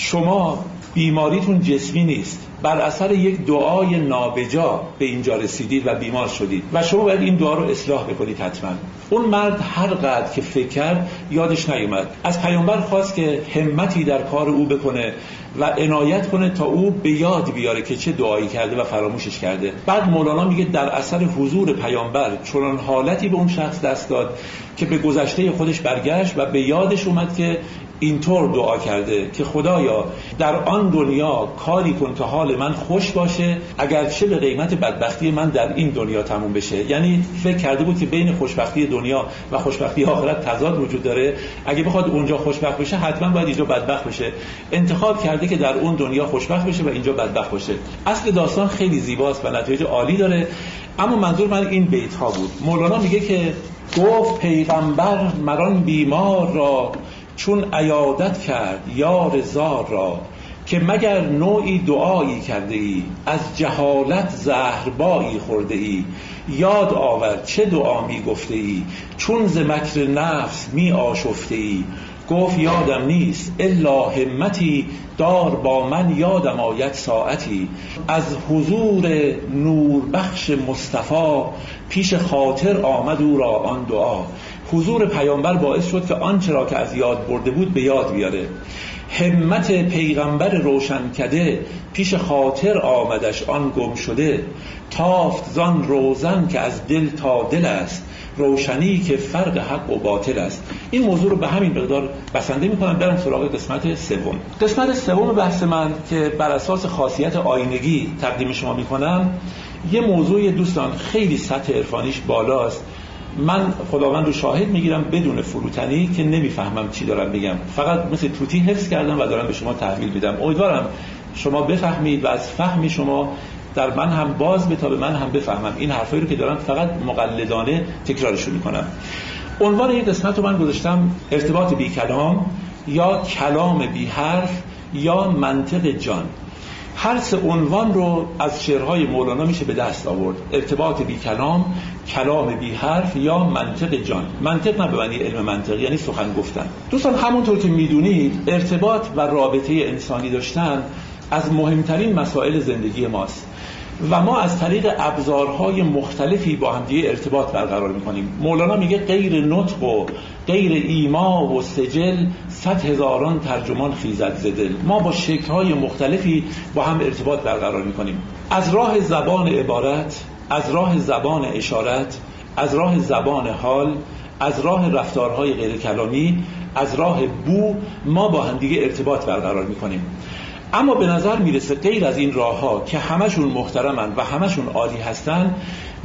شما بیماریتون جسمی نیست، بر اثر یک دعای نابجا به اینجا رسیدید و بیمار شدید و شما باید این دعا رو اصلاح بکنید حتما. اون مرد هر قدر که فکر کرد یادش نیومد. از پیامبر خواست که همتی در کار او بکنه و عنایت کنه تا او به یاد بیاره که چه دعایی کرده و فراموشش کرده. بعد مولانا میگه در اثر حضور پیامبر چنان حالتی به اون شخص دست داد که به گذشته خودش برگشت و به یادش اومد که اینطور دعا کرده که خدایا در آن دنیا کاری کن تا حال من خوش باشه، اگرچه به قیمت بدبختی من در این دنیا تموم بشه. یعنی فکر کرده بود که بین خوشبختی دنیا و خوشبختی آخرت تضاد وجود داره، اگه بخواد اونجا خوشبخت بشه حتما باید اینجا بدبخت بشه. انتخاب کرده که در اون دنیا خوشبخت بشه و اینجا بدبخت باشه. اصل داستان خیلی زیباست و نتایج عالی داره، اما منظور من این بیت ها بود. مولانا میگه که گفت پیغمبر مران بیمار را چون عیادت کرد یار زار را، که مگر نوعی دعایی کرده ای از جهالت زهربایی خورده ای، یاد آور چه دعا می گفته ای چون ز مکر نفس می آشفته ای. گفت یادم نیست الا همتی دار با من یادم آید ساعتی، از حضور نور بخش مصطفی پیش خاطر آمد او را آن دعا. حضور پیامبر باعث شد که آنچه را که از یاد برده بود به یاد بیاره. همت پیغمبر روشن کده پیش خاطر آمدش آن گم شده. تافت زان روزن که از دل تا دل است، روشنی که فرق حق و باطل است. این موضوع رو به همین مقدار بسنده می‌کنم. برم سراغ قسمت سوم. قسمت سوم بحث من که بر اساس خاصیت آینگی تقدیم شما می‌کنم، یه موضوع دوستان خیلی سطح عرفانیش بالاست من خداوند رو شاهد میگیرم بدون فروتنی که نمیفهمم چی دارم بگم، فقط مثل توتی حفظ کردم و دارم به شما تحویل میدم. امیدوارم شما بفهمید و از فهم شما در من هم باز به تا به من هم بفهمم این حرفایی رو که دارم فقط مقلدانه تکرارشون میکنم. عنوان این قسمت رو من گذاشتم ارتباط بی کلام یا کلام بی حرف یا منطق جان. هر سه عنوان رو از شعرهای مولانا میشه به دست آورد: ارتباط بی کلام، کلام بی حرف یا منطق جان. منطق نه به معنی علم منطق، یعنی سخن گفتن. دوستان همونطور که میدونید ارتباط و رابطه انسانی داشتن از مهمترین مسائل زندگی ماست و ما از طریق ابزارهای مختلفی با همدیگه ارتباط برقرار میکنیم. مولانا میگه غیر نطق و غیر ایما و سجل صد هزاران ترجمان خیزد ز دل. ما با شکل‌های مختلفی با هم ارتباط برقرار میکنیم، از راه زبان عبارت، از راه زبان اشارت، از راه زبان حال، از راه رفتارهای غیر کلامی، از راه بو ما با همدیگه ارتباط برقرار میکنیم. اما به نظر میرسه غیر از این راه ها که همشون محترمن و همشون عالی هستن،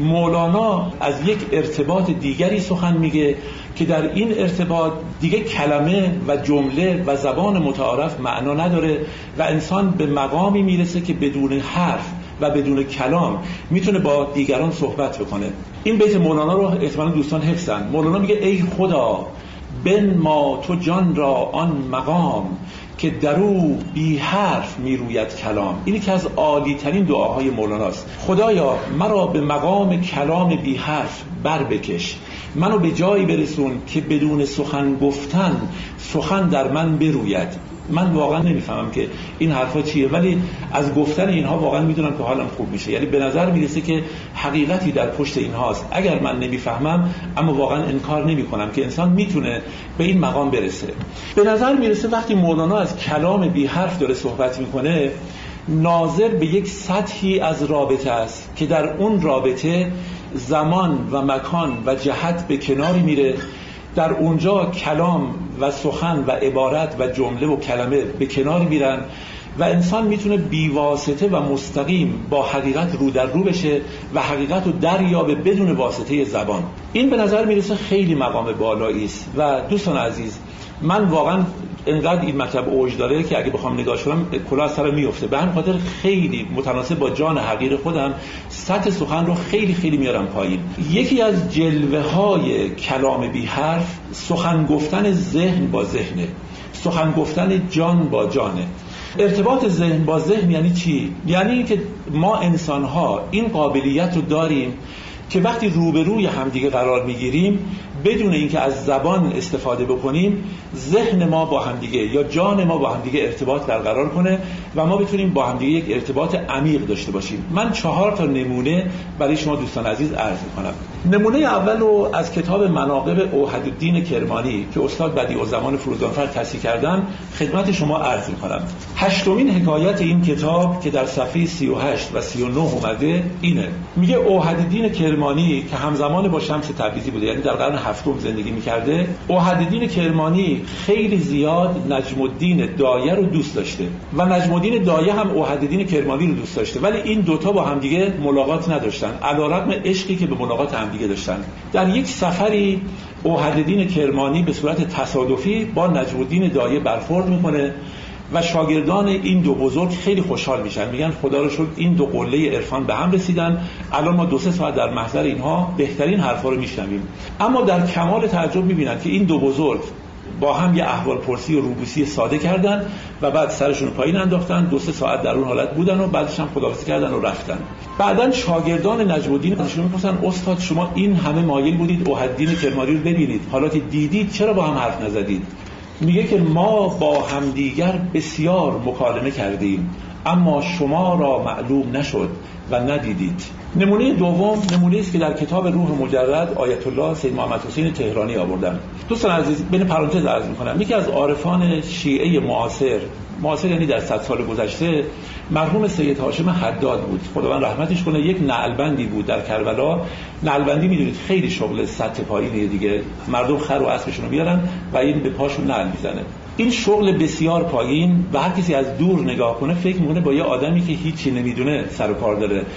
مولانا از یک ارتباط دیگری سخن میگه که در این ارتباط دیگه کلمه و جمله و زبان متعارف معنا نداره و انسان به مقامی میرسه که بدون حرف و بدون کلام میتونه با دیگران صحبت بکنه. این بیت مولانا رو احتمالاً دوستان حفظن. مولانا میگه ای خدا بن ما تو جان را آن مقام که درو بی حرف می روید کلام. اینی که از عالی ترین دعاهای مولاناست. خدایا مرا به مقام کلام بی حرف بر بکش، منو به جایی برسون که بدون سخن گفتن سخن در من بروید. من واقعا نمیفهمم که این حرفا چیه، ولی از گفتن اینها واقعا میدونم که حالم خوب میشه. یعنی به نظر میرسه که حقیقتی در پشت اینهاست. اگر من نمیفهمم اما واقعا انکار نمیکنم که انسان میتونه به این مقام برسه. به نظر میرسه وقتی مولانا از کلام بی حرف داره صحبت میکنه، ناظر به یک سطحی از رابطه است که در اون رابطه زمان و مکان و جهت به کناری میره. در اونجا کلام و سخن و عبارت و جمله و کلمه به کناری میرن و انسان میتونه بیواسطه و مستقیم با حقیقت رو در رو بشه و حقیقت رو دریابه بدون واسطه زبان. این به نظر میرسه خیلی مقام بالایی است و دوستان عزیز، من واقعا انقدر این مطلب اوج داره که اگه بخوام نگاهش کنم کلاه از سرم میفته. به همین خاطر خیلی متناسب با جان حقیر خودم سطح سخن رو خیلی خیلی میارم پایین. یکی از جلوه های کلام بی حرف سخن گفتن ذهن با ذهنه، سخن گفتن جان با جانه. ارتباط ذهن با ذهن یعنی چی؟ یعنی که ما انسان ها این قابلیت رو داریم که وقتی روبروی همدیگه قرار میگیریم بدون اینکه از زبان استفاده بکنیم ذهن ما با همدیگه یا جان ما با همدیگه ارتباط برقرار کنه و ما بتونیم با همدیگه یک ارتباط عمیق داشته باشیم. من چهار تا نمونه برای شما دوستان عزیز عرض میکنم. نمونه اول رو از کتاب مناقب اوحدالدین کرمانی که استاد بدیعالزمان فروزانفر تصحیح کردن خدمت شما عرض میکنم. هشتمین حکایت این کتاب که در صفحه سی و هشت و سی و نه اومده اینه. میگه اوحدالدین کرمانی که همزمان با شمس تبریزی بوده، یعنی در قرن هفتم زندگی میکرده، اوحدالدین کرمانی خیلی زیاد نجم الدین دایه رو دوست داشته و نجم الدین دایه هم اوحدالدین کرمانی رو دوست داشته، ولی این دوتا با همدیگه ملاقات نداشتن علیرغم عشقی که به ملاقات همدیگه داشتن. در یک سفری اوحدالدین کرمانی به صورت تصادفی با نجم الدین دایه برخورد میکنه و شاگردان این دو بزرگ خیلی خوشحال میشن، میگن خدا رو شکر این دو قله عرفان به هم رسیدن، الان ما دو سه ساعت در محضر اینها بهترین حرفا رو میشنویم. اما در کمال تعجب میبینن که این دو بزرگ با هم یه احوال پرسی و روبوسی ساده کردن و بعد سرشون رو پایین انداختن، دو سه ساعت در اون حالت بودن و بعدش هم خداحافظی کردن و رفتن. بعدن شاگردان نجم الدین ازشون میپرسن استاد شما این همه مایل بودید اوحدالدین کرمانی رو ببینید، حالا که دیدید چرا با هم حرف نزدید؟ میگه که ما با همدیگر بسیار مکالمه کردیم اما شما را معلوم نشد و ندیدید. نمونه دوم نمونه است که در کتاب روح مجرد آیت الله سید محمد حسین تهرانی آوردن. دوستان عزیز بین پرانتز عرض میکنم، یکی از عارفان شیعه معاصر، معاصر یعنی در صد سال گذشته، مرحوم سید هاشم حداد بود، خداوند رحمتش کنه. یک نعلبندی بود در کربلا. نعلبندی میدونید خیلی شغل سطح پایینیه دیگه، مردم خر و اسبشون رو میارن و این به پاشون نعل میزنه. این شغل بسیار پایین و هر کسی از دور نگاه کنه فکر میکنه با یه آدمی که هیچی نمیدونه سر و کار داره.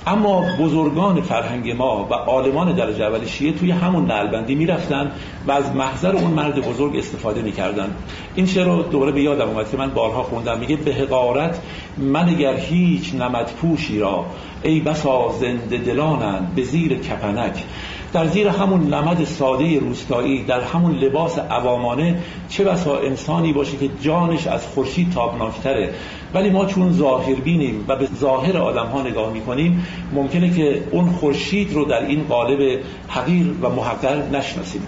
اما بزرگان فرهنگ ما و عالمان درجه اول شیعه توی همون نعلبندی میرفتن و از محضر اون مرد بزرگ استفاده میکردن. این شعر رو دوباره به یادم اومد که من بارها خوندم. میگه به حقارت منگر هیچ نمد پوشی را، ای بسا زنده دلانند به زیر کپنک. در زیر همون نمد ساده روستایی، در همون لباس عوامانه، چه بسا انسانی باشه که جانش از خورشید تابناکتره، ولی ما چون ظاهر بینیم و به ظاهر آدم ها نگاه میکنیم، ممکنه که اون خورشید رو در این قالب حقیر و محقر نشناسیم.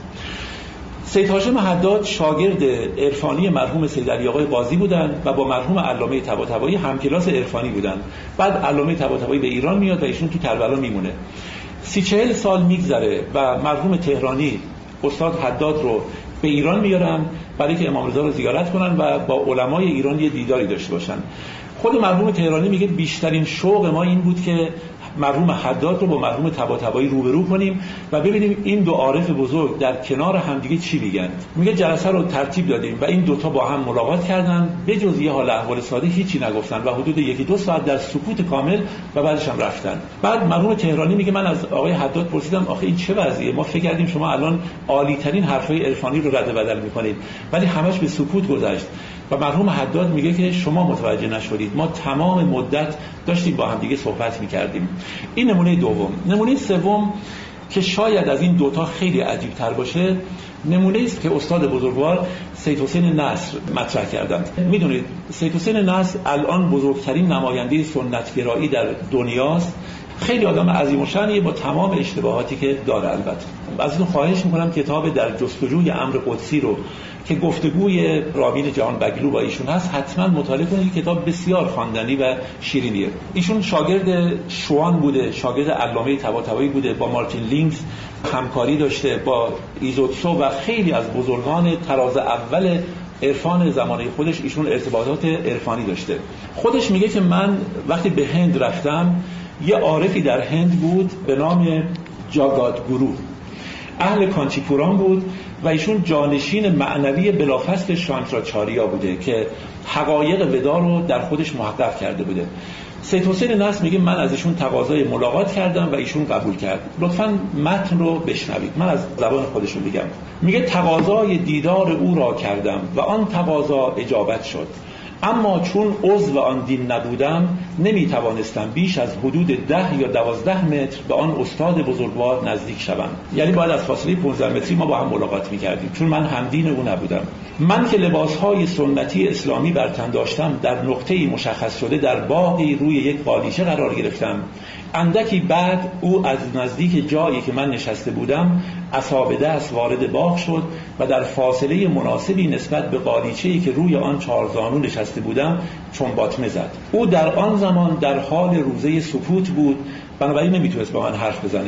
سید هاشم حداد شاگرد عرفانی مرحوم سید علی آقای قاضی بودن و با مرحوم علامه طباطبایی همکلاس عرفانی بودن. بعد علامه طباطبایی به ایران میاد و ایشون تو کربلا میمونه. سی چهل سال میگذره و مرحوم تهرانی استاد حداد رو به ایران میارن برای که امام رضا رو زیارت کنن و با علمای ایران یه دیداری داشته باشن. خود مرحوم تهرانی میگه بیشترین شوق ما این بود که مرحوم حداد رو با مرحوم طباطبایی روبرو کنیم و ببینیم این دو عارف بزرگ در کنار همدیگه چی میگن. میگه جلسه رو ترتیب دادیم و این دوتا با هم ملاقات کردن، به جز یه حال احوال ساده هیچی نگفتن و حدود یکی دو ساعت در سکوت کامل و بعدش هم رفتن. بعد مرحوم تهرانی میگه من از آقای حداد پرسیدم آخه این چه وضعیه؟ ما فکر کردیم شما الان عالی ترین حرفای عرفانی رو رد و بدل میکنید، ولی همش به سکوت گذشت. و مرحوم حداد میگه که شما متوجه نشدید، ما تمام مدت داشتیم با هم دیگه صحبت میکردیم. این نمونه دوم. نمونه سوم که شاید از این دوتا خیلی عجیب تر باشه، نمونه است که استاد بزرگوار سید حسین نصر مطرح کردند. میدونید سید حسین نصر الان بزرگترین نماینده سنتگرایی در دنیاست. خیلی آدم عظیم الشأنیه با تمام اشتباهاتی که داره. البته از اون خواهش میکنم کتاب در جستجوی امر قدسی رو که گفتگوی رامین جهان بگلو با ایشون هست حتما مطالعه کنید. کتاب بسیار خواندنی و شیرینیه. ایشون شاگرد شوان بوده، شاگرد علامه طباطبایی بوده، با مارتین لینگز همکاری داشته، با ایزوتسو و خیلی از بزرگان طراز اول عرفان زمانه خودش ایشون ارتباطات عرفانی داشته. خودش میگه که من وقتی به هند رفتم یه عارفی در هند بود به نام جاگادگورو، اهل کانچیپوران بود و ایشون جانشین معنوی بلافاصله شانکراچاریا بوده که حقایق ودا رو در خودش محقق کرده بوده. سید حسین نصر میگه من از ایشون تقاضای ملاقات کردم و ایشون قبول کرد. لطفاً متن رو بشنوید، من از زبان خودشون میگم. میگه تقاضای دیدار او را کردم و آن تقاضا اجابت شد، اما چون عضو آن دین نبودم نمیتوانستم بیش از حدود ده یا دوازده متر به آن استاد بزرگوار نزدیک شوم. یعنی باید از فاصله پانزده متری ما با هم ملاقات میکردیم چون من همدین او نبودم. من که لباسهای سنتی اسلامی بر تن داشتم در نقطه‌ای مشخص شده در باغی روی یک قالیچه قرار گرفتم. اندکی بعد او از نزدیک جایی که من نشسته بودم عصا به دست وارد باغ شد و در فاصله مناسبی نسبت به قالیچه‌ای که روی آن چهارزانو نشسته بودم چنباتمه زد. او در آن زمان در حال روزه سکوت بود، بنابراین نمیتونست با من حرف بزنه.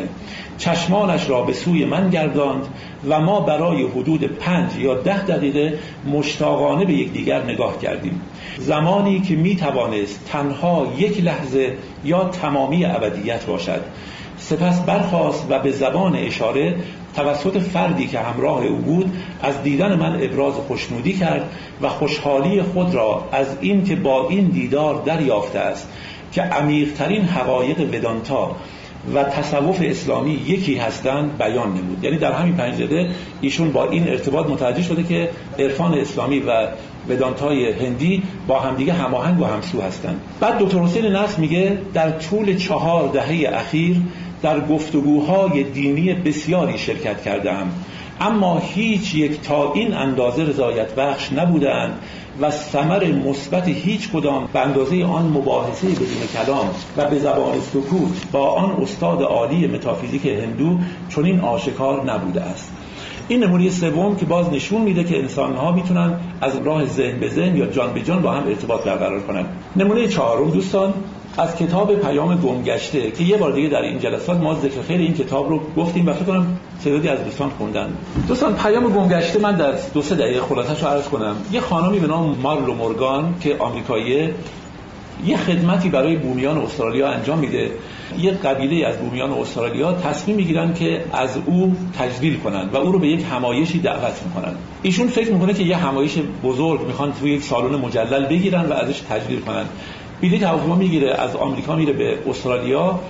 چشمانش را به سوی من گرداند و ما برای حدود پنج یا ده دقیقه مشتاقانه به یکدیگر نگاه کردیم. زمانی که میتوانست تنها یک لحظه یا تمامی ابدیت باشد. سپس برخاست و به زبان اشاره توسط فردی که همراه او بود از دیدن من ابراز خوشنودی کرد و خوشحالی خود را از این که با این دیدار دریافته است که عمیق‌ترین حقایق ودانتا و تصوف اسلامی یکی هستند بیان نمود. یعنی در همین پنج دقیقه ایشون با این ارتباط متوجه شده که عرفان اسلامی و ودانتای هندی با همدیگه هماهنگ و همسو هستند. بعد دکتر حسین نصر میگه در طول چهار دهه اخیر در گفتگوهای دینی بسیاری شرکت کردم، اما هیچ یک تا این اندازه رضایت بخش نبودند و ثمر مثبت هیچ کدام به اندازه آن مباحثه بدون کلام و به زبان سکوت با آن استاد عالی متافیزیک هندو چنین آشکار نبوده است. این نمونه سوم که باز نشون میده که انسان‌ها میتونن از راه ذهن به ذهن یا جان به جان با هم ارتباط برقرار کنن. نمونه چهارم دوستان از کتاب پیام گمگشته که یه بار دیگه در این جلسات ما ذکر خیر این کتاب رو گفتیم و فکر کنم تعدادی از دوستان خوندن. دوستان پیام گمگشته من در دو سه دقیقه خلاصه‌اش رو عرض کنم. یه خانمی به نام مارلو مورگان که آمریکاییه یه خدمتی برای بومیان استرالیا انجام میده. یه قبیله از بومیان استرالیا تصمیم میگیرن که از او تجلیل کنن و او رو به یک همایشی دعوت میکنن. ایشون فکر میکنه که یه همایش بزرگ میخوان توی یک سالن مجلل بگیرن و ازش تجلیل کنن. بلیط هواپیما میگیره از آمریکا میره به استرالیا.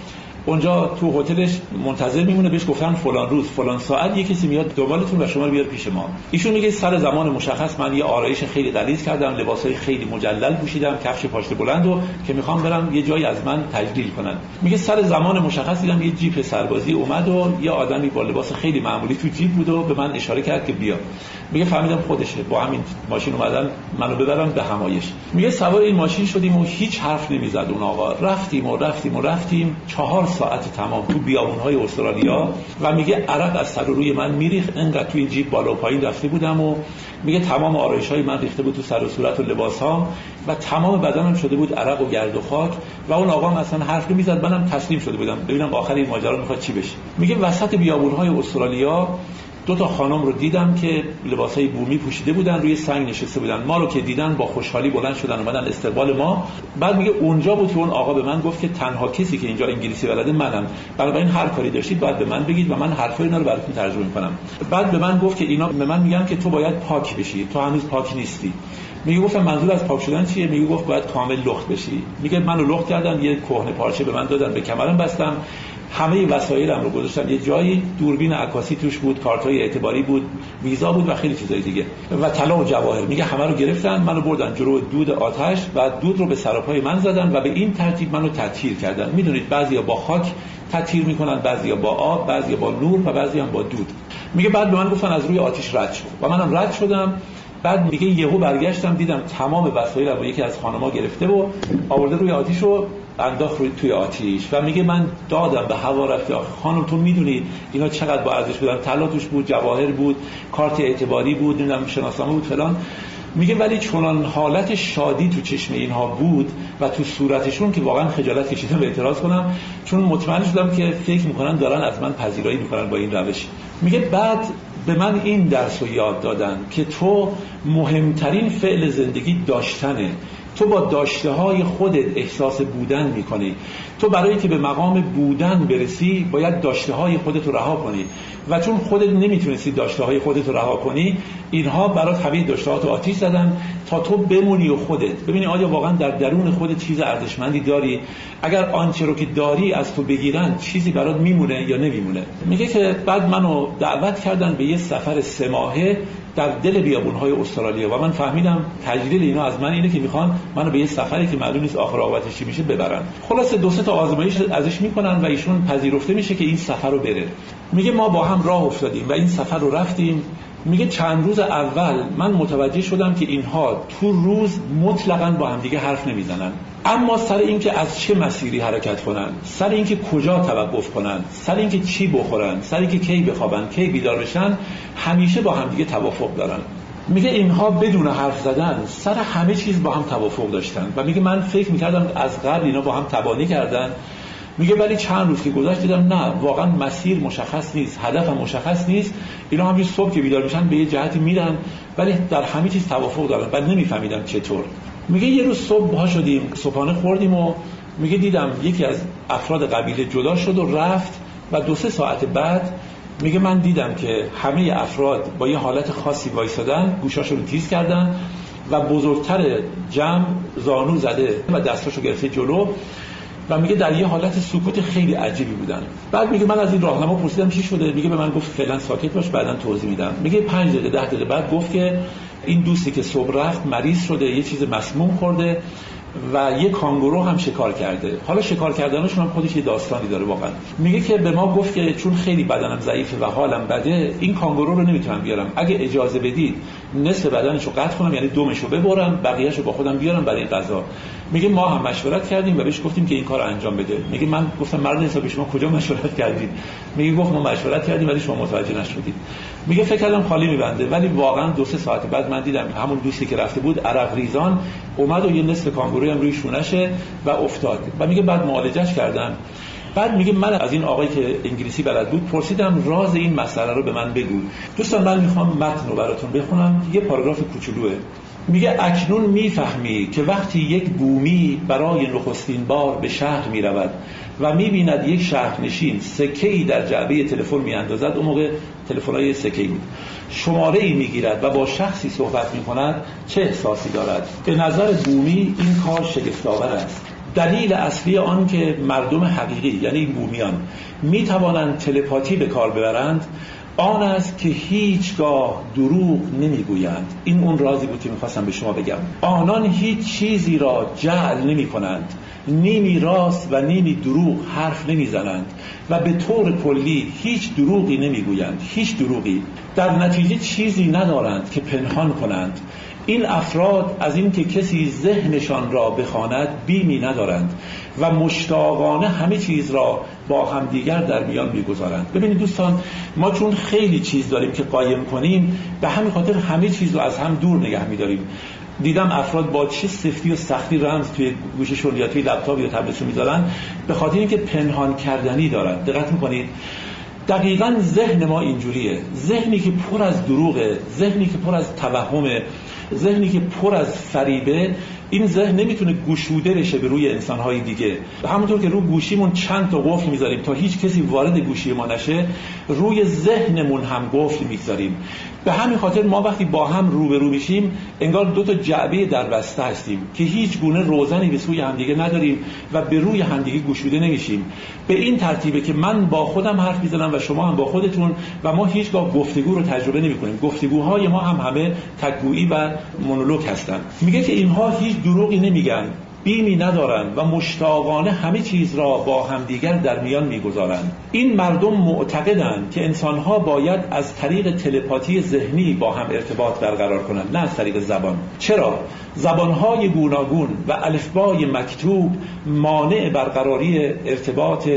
اونجا تو هتلش منتظر میمونه، بهش گفتن فلان روز فلان ساعت یه کسی میاد دنبالتون و شما رو بیاره پیش ما. ایشون میگه سر زمان مشخص من یه آرایش خیلی غلیظ کردم، لباسای خیلی مجلل پوشیدم، کفش پاشنه بلندو که میخوام برم یه جایی از من تجلیل کنن. میگه سر زمان مشخص دیدم یه جیپ سربازی اومد و یه آدمی با لباس خیلی معمولی تو جیپ بود و به من اشاره کرد که بیا. میگه فهمیدم خودشه، با همین ماشین اومدن منو ببرن به همایش. میگه سوار این ماشین شدیم و هیچ حرف نمیزد اون آقا. رفتیم و رفتیم و رفتیم چهار ساعت تمام تو بیابون‌های استرالیا و میگه عرق از سر و روی من میریخت، انقدر تو این جیپ بالا و پایین رفته بودم و میگه تمام آرایش‌های من ریخته بود تو سر و صورت و لباسام و تمام بدنم شده بود عرق و گرد و خاک و اون آقا مثلا حرف نمیزد. منم تسلیم شده بودم ببینم آخر این ماجرا میخواد چی بشه. میگه وسط بیابون‌های استرالیا دو تا خانم رو دیدم که لباسای بومی پوشیده بودن، روی سنگ نشسته بودن. ما رو که دیدن با خوشحالی بلند شدن اومدن استقبال ما. بعد میگه اونجا بود که اون آقا به من گفت که تنها کسی که اینجا انگلیسی بلده منم، بنابراین هر کاری داشتید باید به من بگید و من حرفای اینا رو براتون ترجمه می‌کنم. بعد به من گفت که اینا به من میگن که تو باید پاک بشی، تو هنوز پاک نیستی. میگه گفتم منظور از پاک شدن چیه؟ میگه گفت باید کامل لخت بشی. میگه منو لخت کردن، یه کهنه پارچه به من دادن، به کمرم بستم، همه وسایلم رو گذاشتم یه جایی، دوربین عکاسی توش بود، کارت‌های اعتباری بود، ویزا بود و خیلی چیزای دیگه و طلا و جواهر. میگه همه رو گرفتن، منو بردن جلو دود آتش و دود رو به سر و پای من زدن و به این ترتیب منو تطهیر کردن. میدونید بعضیا با خاک تطهیر میکنن، بعضیا با آب، بعضیا با نور و بعضیا با دود. میگه بعد به من گفتن از روی آتش رد شو و منم رد شدم. بعد میگه یهو برگشتم دیدم تمام وسایل رو یکی از خانم‌ها گرفته و آورده روی آتش رو انداخت روی توی آتیش و میگه من دادم به هوا رفت. خانم تو میدونی اینا چقدر با ارزش بودن، طلا توش بود، جواهر بود، کارت اعتباری بود، نمیدونم شناسنامه بود فلان. میگه ولی چنان حالت شادی تو چشم اینها بود و تو صورتشون که واقعا خجالت کشیدم به اعتراض کنم، چون مطمئن شدم که فکر میکنن دارن از من پذیرایی میکنن با این روش. میگه بعد به من این درس رو یاد دادن که تو مهمترین فعل زندگی داشتنه. تو با داشته های خودت احساس بودن میکنی. تو برای که به مقام بودن برسی باید داشته های خودت رو رها کنی و چون خودت نمیتونستی داشته های خودت رو رها کنی، اینها برات همه داشته هاتو آتیش زدن تا تو بمونی و خودت ببینی آیا واقعا در درون خودت چیز ارزشمندی داری. اگر آنچه رو که داری از تو بگیرن چیزی برات میمونه یا نمیمونه. میگه که بعد منو دعوت کردن به یه سفر سه ماهه در دل بیابون‌های استرالیا و من فهمیدم تجلیل اینا از من اینه که میخوان منو به یه سفری که معلوم نیست آخر عاقبتش چی میشه ببرن. خلاصه دو سه تا آزمایش ازش میکنن و ایشون پذیرفته میشه که این سفر رو بره. میگه ما با هم راه افتادیم و این سفر رو رفتیم. میگه چند روز اول من متوجه شدم که اینها تو روز مطلقاً با هم دیگه حرف نمیزنن، اما سر این که از چه مسیری حرکت کنن، سر این که کجا توقف کنن، سر این که چی بخورن، سر این که کی بخوابن، کی بیدار بشن، همیشه با هم دیگه توافق دارن. میگه اینها بدون حرف زدن سر همه چیز با هم توافق داشتن و میگه من فکر میکردم از قبل اینا با هم تبانی کردن. میگه ولی چند روز که گذشت دیدم نه، واقعا مسیر مشخص نیست، هدف مشخص نیست. اینا همین صبح که بیدار میشن به یه جهتی میرن ولی در همه چیز توافق دارن و نمیفهمیدم چطور. میگه یه روز صبح ها شدیم، صبحانه خوردیم و میگه دیدم یکی از افراد قبیله جدا شد و رفت و دو سه ساعت بعد میگه من دیدم که همه افراد با یه حالت خاصی وایسادن، گوشاشو رو تیز کردن و بزرگتر جمع زانو زده و دستاشو گرفته جلو و میگه در یه حالت سکوت خیلی عجیبی بودن. بعد میگه من از این راهنما پرسیدم چی شده. میگه به من گفت فعلا ساکت باش بعداً توضیح میدم. میگه پنج دقیقه ده دقیقه بعد گفت که این دوستی که صبح رفت مریض شده، یه چیز مسموم خورده و یه کانگورو هم شکار کرده. حالا شکار کردنشون هم خودش یه داستانی داره واقعا. میگه که به ما گفت که چون خیلی بدنم ضعیفه و حالم بده این کانگورو رو نمیتونم بیارم، اگه اجازه بدید نصف بدنشو قطع کنم، یعنی دومشو ببرم بقیه‌شو با خودم بیارم برای غذا. میگه ما هم مشورت کردیم و بهش گفتیم که این کارو انجام بده. میگه من گفتم مرد حسابی شما کجا مشورت کردید؟ میگه گفت ما مشورت کردیم ولی شما متوجه نشدید. میگه فکر کردم خالی میبنده ولی واقعا دو سه ساعت بعد من دیدم همون دوستی که رفته بود عرق ریزان اومد و یه نصف کانگوروی هم روی شونشه و افتاد. و میگه بعد معالجهش کردن. بعد میگه من از این آقایی که انگلیسی بلد بود پرسیدم راز این مسئله رو به من بگو. دوستان من میخوام متن رو براتون بخونم، یه پاراگراف کوچولوئه. میگه اکنون میفهمی که وقتی یک بومی برای نخستین بار به شهر میرود و میبیند یک شهرنشین سکه‌ای در جعبه تلفن میاندازد، اون موقع تلفن‌های سکه‌ای بود، شماره‌ای میگیرد و با شخصی صحبت میکند، چه احساسی دارد؟ به نظر بومی این کار شگفت‌آور است. دلیل اصلی آن که مردم حقیقی یعنی بومیان می توانند تلپاتی به کار ببرند آن است که هیچگاه دروغ نمیگویند. این اون رازی بود که میخواستم به شما بگم. آنان هیچ چیزی را جعل نمی کنند، نیمی راست و نیمی دروغ حرف نمیزنند و به طور کلی هیچ دروغی نمیگویند، هیچ دروغی. در نتیجه چیزی ندارند که پنهان کنند. این افراد از این که کسی ذهنشان را بخواند بیمی ندارند و مشتاقانه همه چیز را با همدیگر در میان میگذارند. ببینید دوستان، ما چون خیلی چیز داریم که قایم کنیم، به همین خاطر همه چیز رو از هم دور نگه میداریم. دیدم افراد با چه سفتی و سختی رمز توی گوششون یا توی لپتاپ یا تبلتشون میذارن، به خاطر اینکه پنهان کردنی دارن. دقت میکنید؟ دقیقاً ذهن ما اینجوریه. ذهنی که پر از دروغه، ذهنی که پر از توهمه، ذهنی که پر از فریبه، این ذهن نمیتونه گشوده بشه به روی انسانهای دیگه. همونطور که روی گوشیمون چند تا قفل میذاریم تا هیچ کسی وارد گوشی ما نشه، روی ذهنمون هم قفل میذاریم. به همین خاطر ما وقتی با هم روبرو میشیم انگار دو تا جعبه در بسته هستیم که هیچ گونه روزنی به سوی همدیگه نداریم و به روی همدیگه گشوده نمیشیم. به این ترتیبه که من با خودم حرف میزنم و شما هم با خودتون و ما هیچگاه گفتگو رو تجربه نمیکنیم. گفتگوهای ما هم همه تک‌گویی و مونولوگ هستن. میگه که اینها هیچ دروغی نمیگن، بیمی ندارند و مشتاقانه همه چیز را با همدیگر در میان میگذارند. این مردم معتقدند که انسانها باید از طریق تلپاتی ذهنی با هم ارتباط برقرار کنند، نه از طریق زبان. چرا؟ زبانهای گوناگون و الفبای مکتوب مانع برقراری ارتباط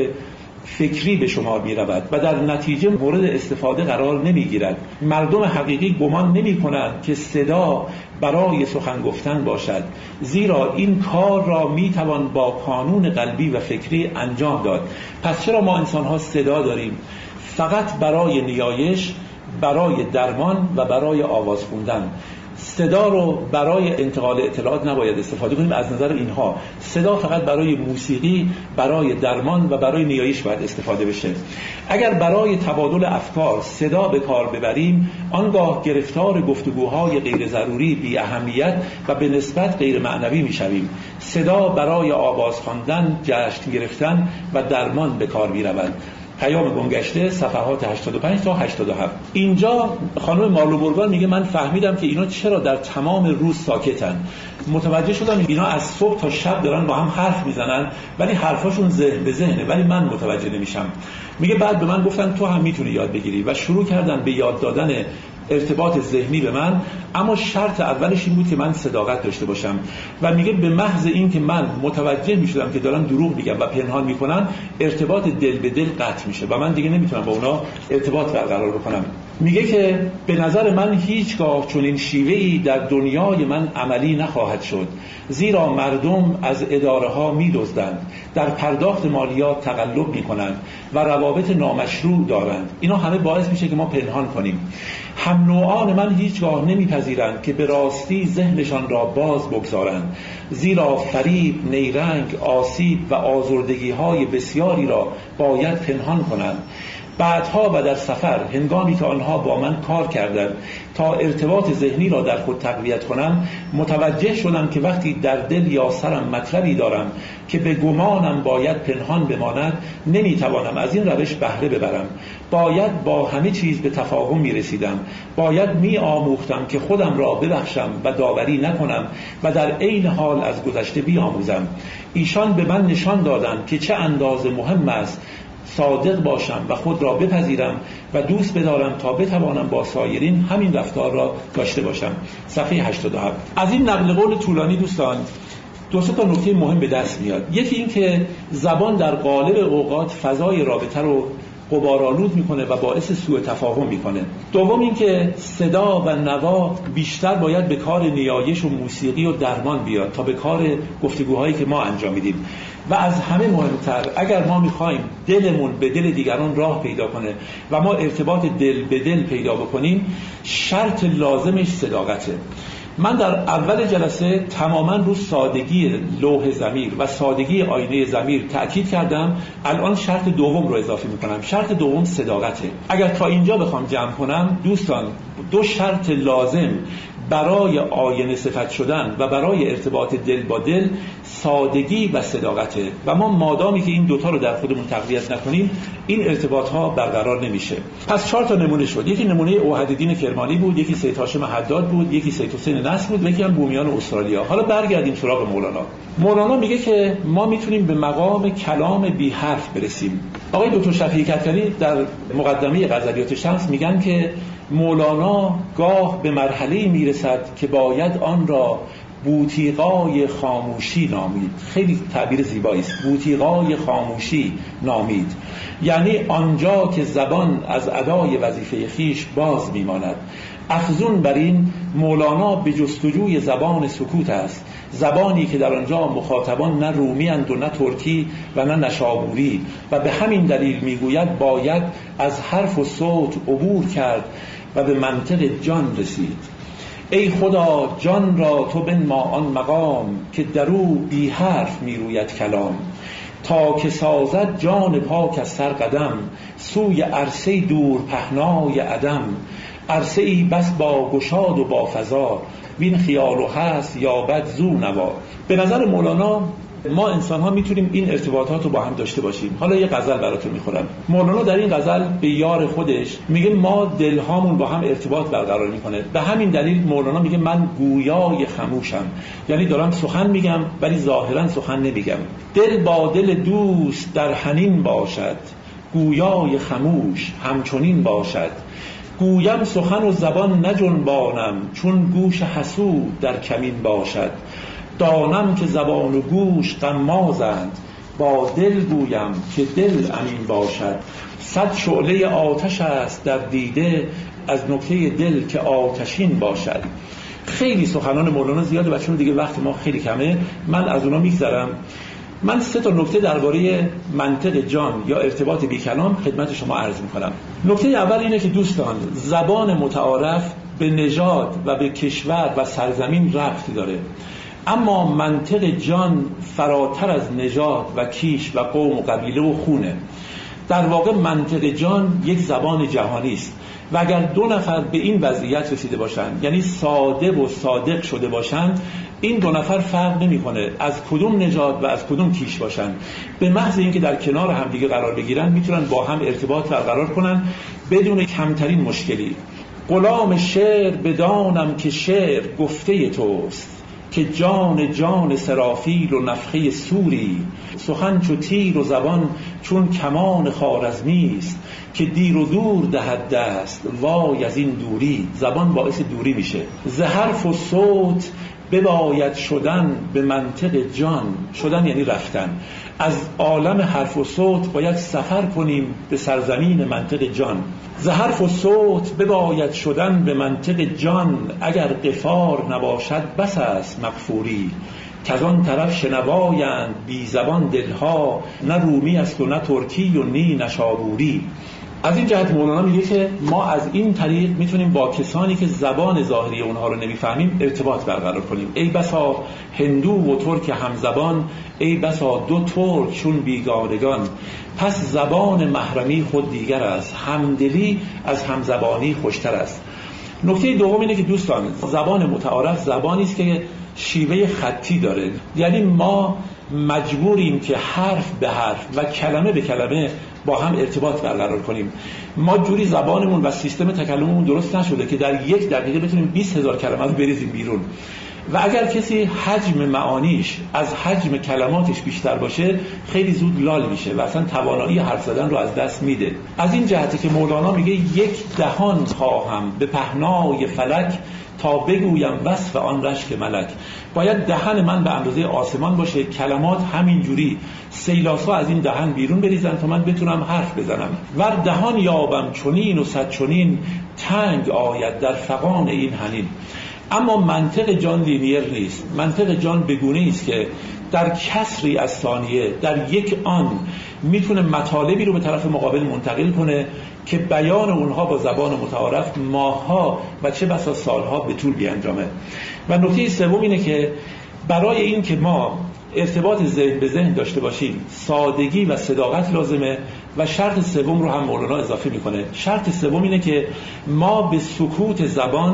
فکری به شمار می رود و در نتیجه مورد استفاده قرار نمی گیرد. مردم حقیقی گمان نمی کنند که صدا برای سخن گفتن باشد، زیرا این کار را می توان با قانون قلبی و فکری انجام داد. پس چرا ما انسان ها صدا داریم؟ فقط برای نیایش، برای درمان و برای آواز خوندن. صدا رو برای انتقال اطلاعات نباید استفاده کنیم. از نظر اینها صدا فقط برای موسیقی، برای درمان و برای نیایش باید استفاده بشه. اگر برای تبادل افکار صدا به کار ببریم، آنگاه گرفتار گفتگوهای غیر ضروری، بی اهمیت و به نسبت غیر معنوی میشویم. صدا برای آواز خواندن، جشن گرفتن و درمان به کار میرود. پیام گمگشته صفحات هشتاد و پنج تا هشتاد و هفت. اینجا خانم مارلو بورگان میگه من فهمیدم که اینا چرا در تمام روز ساکتن. متوجه شدم اینا از صبح تا شب دارن با هم حرف میزنن ولی حرفاشون ذهن به ذهنه، ولی من متوجه نمیشم. میگه بعد به من گفتن تو هم میتونی یاد بگیری و شروع کردن به یاد دادن ارتباط ذهنی به من، اما شرط اولش این بود که من صداقت داشته باشم. و میگه به محض این که من متوجه میشدم که دارم دروغ میگم و پنهان میکنم، ارتباط دل به دل قطع میشه و من دیگه نمیتونم با اونا ارتباط برقرار بکنم. میگه که به نظر من هیچگاه چنین شیوه‌ای در دنیای من عملی نخواهد شد، زیرا مردم از اداره ها میدزدند، در پرداخت مالیات تقلب میکنند و روابط نامشروع دارند. اینا همه باعث میشه که ما پنهان کنیم. هم نوعان من هیچگاه نمیپذیرند که به راستی ذهنشان را باز بگذارند، زیرا فریب، نیرنگ، آسیب و آزردگی های بسیاری را باید پنهان کنند. بعدها و در سفر هنگامی که آنها با من کار کردند تا ارتباط ذهنی را در خود تقویت کنم، متوجه شدم که وقتی در دل یا سرم مطلبی دارم که به گمانم باید پنهان بماند، نمیتوانم از این روش بهره ببرم. باید با همه چیز به تفاهم میرسیدم، باید میآموختم که خودم را ببخشم و داوری نکنم و در عین حال از گذشته بیاموزم. ایشان به من نشان دادند که چه اندازه مهم است صادق باشم و خود را بپذیرم و دوست بدارم تا بتوانم با سایرین همین رفتار را داشته باشم. صفحه هشتاد و هفت. از این نقل قول طولانی دوستان دو سه تا نکته مهم به دست میاد. یکی این که زبان در غالب اوقات فضای رابطه رو غبارآلود میکنه و باعث سوء تفاهم میکنه. دوم این که صدا و نوا بیشتر باید به کار نیایش و موسیقی و درمان بیاد تا به کار گفتگوهایی که ما انجام میدیم. و از همه مهمتر، اگر ما میخوایم دلمون به دل دیگران راه پیدا کنه و ما ارتباط دل به دل پیدا بکنیم، شرط لازمش صداقته. من در اول جلسه تماما رو سادگی لوح ضمیر و سادگی آینه ضمیر تأکید کردم. الان شرط دوم رو اضافه میکنم. شرط دوم صداقته. اگر تا اینجا بخوام جمع کنم دوستان، دو شرط لازم برای آینه صفت شدن و برای ارتباط دل با دل سادگی و صداقته و ما مادامی که این دوتا رو در خودمون تقویت نکنیم این ارتباط ها برقرار نمیشه. پس چهار تا نمونه شد. یکی نمونه اوحدالدین کرمانی بود، یکی سید هاشم حداد بود، یکی سید حسین نصر بود و یکی هم بومیان استرالیا. حالا برگردیم سراغ مولانا. مولانا میگه که ما میتونیم به مقام کلام بی حرف برسیم. آقای دکتر شفیعی کدکنی در مقدمه غزلیات شمس میگن که مولانا گاه به مرحله‌ای میرسد که باید آن را بوتیقای خاموشی نامید. خیلی تعبیر زیبایی است. بوتیقای خاموشی نامید، یعنی آنجا که زبان از ادای وظیفه خیش باز میماند. افزون بر این مولانا به جستجوی زبان سکوت است، زبانی که در آنجا مخاطبان نه رومی اند و نه ترکی و نه نشابوری و به همین دلیل میگوید باید از حرف و صوت عبور کرد و به منطق جان رسید. ای خدا جان را تو بنما آن مقام که درو بی حرف میروید کلام. تا که سازد جان پاک از سر قدم سوی عرصه دور پهنای عدم. عرصه ای بس با گشاد و با فضا وین خیال و هست یابد زو نوا. به نظر مولانا ما انسان ها میتونیم این ارتباطات رو با هم داشته باشیم. حالا یه غزل براتون میخورم. مولانا در این غزل به یار خودش میگه ما دلهامون با هم ارتباط برقرار میکنه، به همین دلیل مولانا میگه من گویای خموشم، یعنی دارم سخن میگم ولی ظاهرا سخن نمیگم. دل با دل دوست در حنین باشد، گویای خموش همچنین باشد. گویم سخن و زبان نجنبانم، چون گوش حسود در کمین باشد. دانم که زبان و گوش غمازند، با دل گویم که دل امین باشد. صد شعله آتش است در دیده، از نکته دل که آتشین باشد. خیلی سخنان مولانا زیاده و چون دیگه وقت ما خیلی کمه من از اونا میگذرم. من سه تا نکته درباره منطق جان یا ارتباط بی کلام خدمت شما عرض میکنم. نکته اول اینه که دوستان زبان متعارف به نژاد و به کشور و سرزمین ربطی داره، اما منطق جان فراتر از نژاد و کیش و قوم و قبیله و خونه. در واقع منطق جان یک زبان جهانی است و اگر دو نفر به این وضعیت رسیده باشند، یعنی ساده و صادق شده باشند، این دو نفر فرق نمی‌کنه از کدوم نژاد و از کدوم کیش باشن، به محض اینکه در کنار هم دیگه قرار بگیرن میتونن با هم ارتباط برقرار کنن بدون کمترین مشکلی. غلام شعر بدانم که شعر گفته توست، که جان جان سرافیل و نفخه سوری. سخن چو تیر و زبان چون کمان خوارزمی است، که دیر و دور دهد دست وای از این دوری. زبان باعث دوری میشه. ز حرف و صوت بباید شدن به منطق جان. شدن یعنی رفتن. از عالم حرف و صوت باید سفر کنیم به سرزمین منطق جان. ز حرف و صوت بباید شدن به منطق جان، اگر قفار نباشد بس است مغفوری. که از آن طرف شنوایند بی زبان دلها، نه رومی است و نه ترکی و نی نشابوری. از این جهت مولانا میگه که ما از این طریق میتونیم با کسانی که زبان ظاهری اونها رو نمیفهمیم ارتباط برقرار کنیم. ای بسا هندو و ترک همزبان، ای بسا دو ترک چون بیگانگان. پس زبان محرمی خود دیگر است، همدلی از همزبانی خوشتر است. نکته دوم اینه که دوستان زبان متعارف زبانی است که شیوه خطی داره، یعنی ما مجبوریم که حرف به حرف و کلمه به کلمه با هم ارتباط برقرار کنیم. ما جوری زبانمون و سیستم تکلممون درست نشده که در یک دقیقه بتونیم بیست هزار کلمه رو بریزیم بیرون و اگر کسی حجم معانیش از حجم کلماتش بیشتر باشه خیلی زود لال میشه و اصلا توانایی حرف زدن رو از دست میده. از این جهته که مولانا میگه یک دهان خواهم به پهنای فلک، تا بگویم وصف آن رشک ملک. باید دهن من به اندازه آسمان باشه، کلمات همین جوری سیلاسا از این دهن بیرون بریزن تا من بتونم حرف بزنم. ور دهان یابم چنین و صد چنین، تنگ آید در فغان این حنین. اما منطق جان لینیر نیست. منطق جان بگونه است که در کسری از ثانیه در یک آن میتونه مطالبی رو به طرف مقابل منتقل کنه که بیان اونها با زبان متعارف ماه‌ها و چه بسا سالها به طول بیانجامه. و نکته سوم اینه که برای این که ما ارتباط ذهن به ذهن داشته باشیم سادگی و صداقت لازمه و شرط سوم رو هم مولانا اضافه میکنه. شرط سوم اینه که ما به سکوت زبان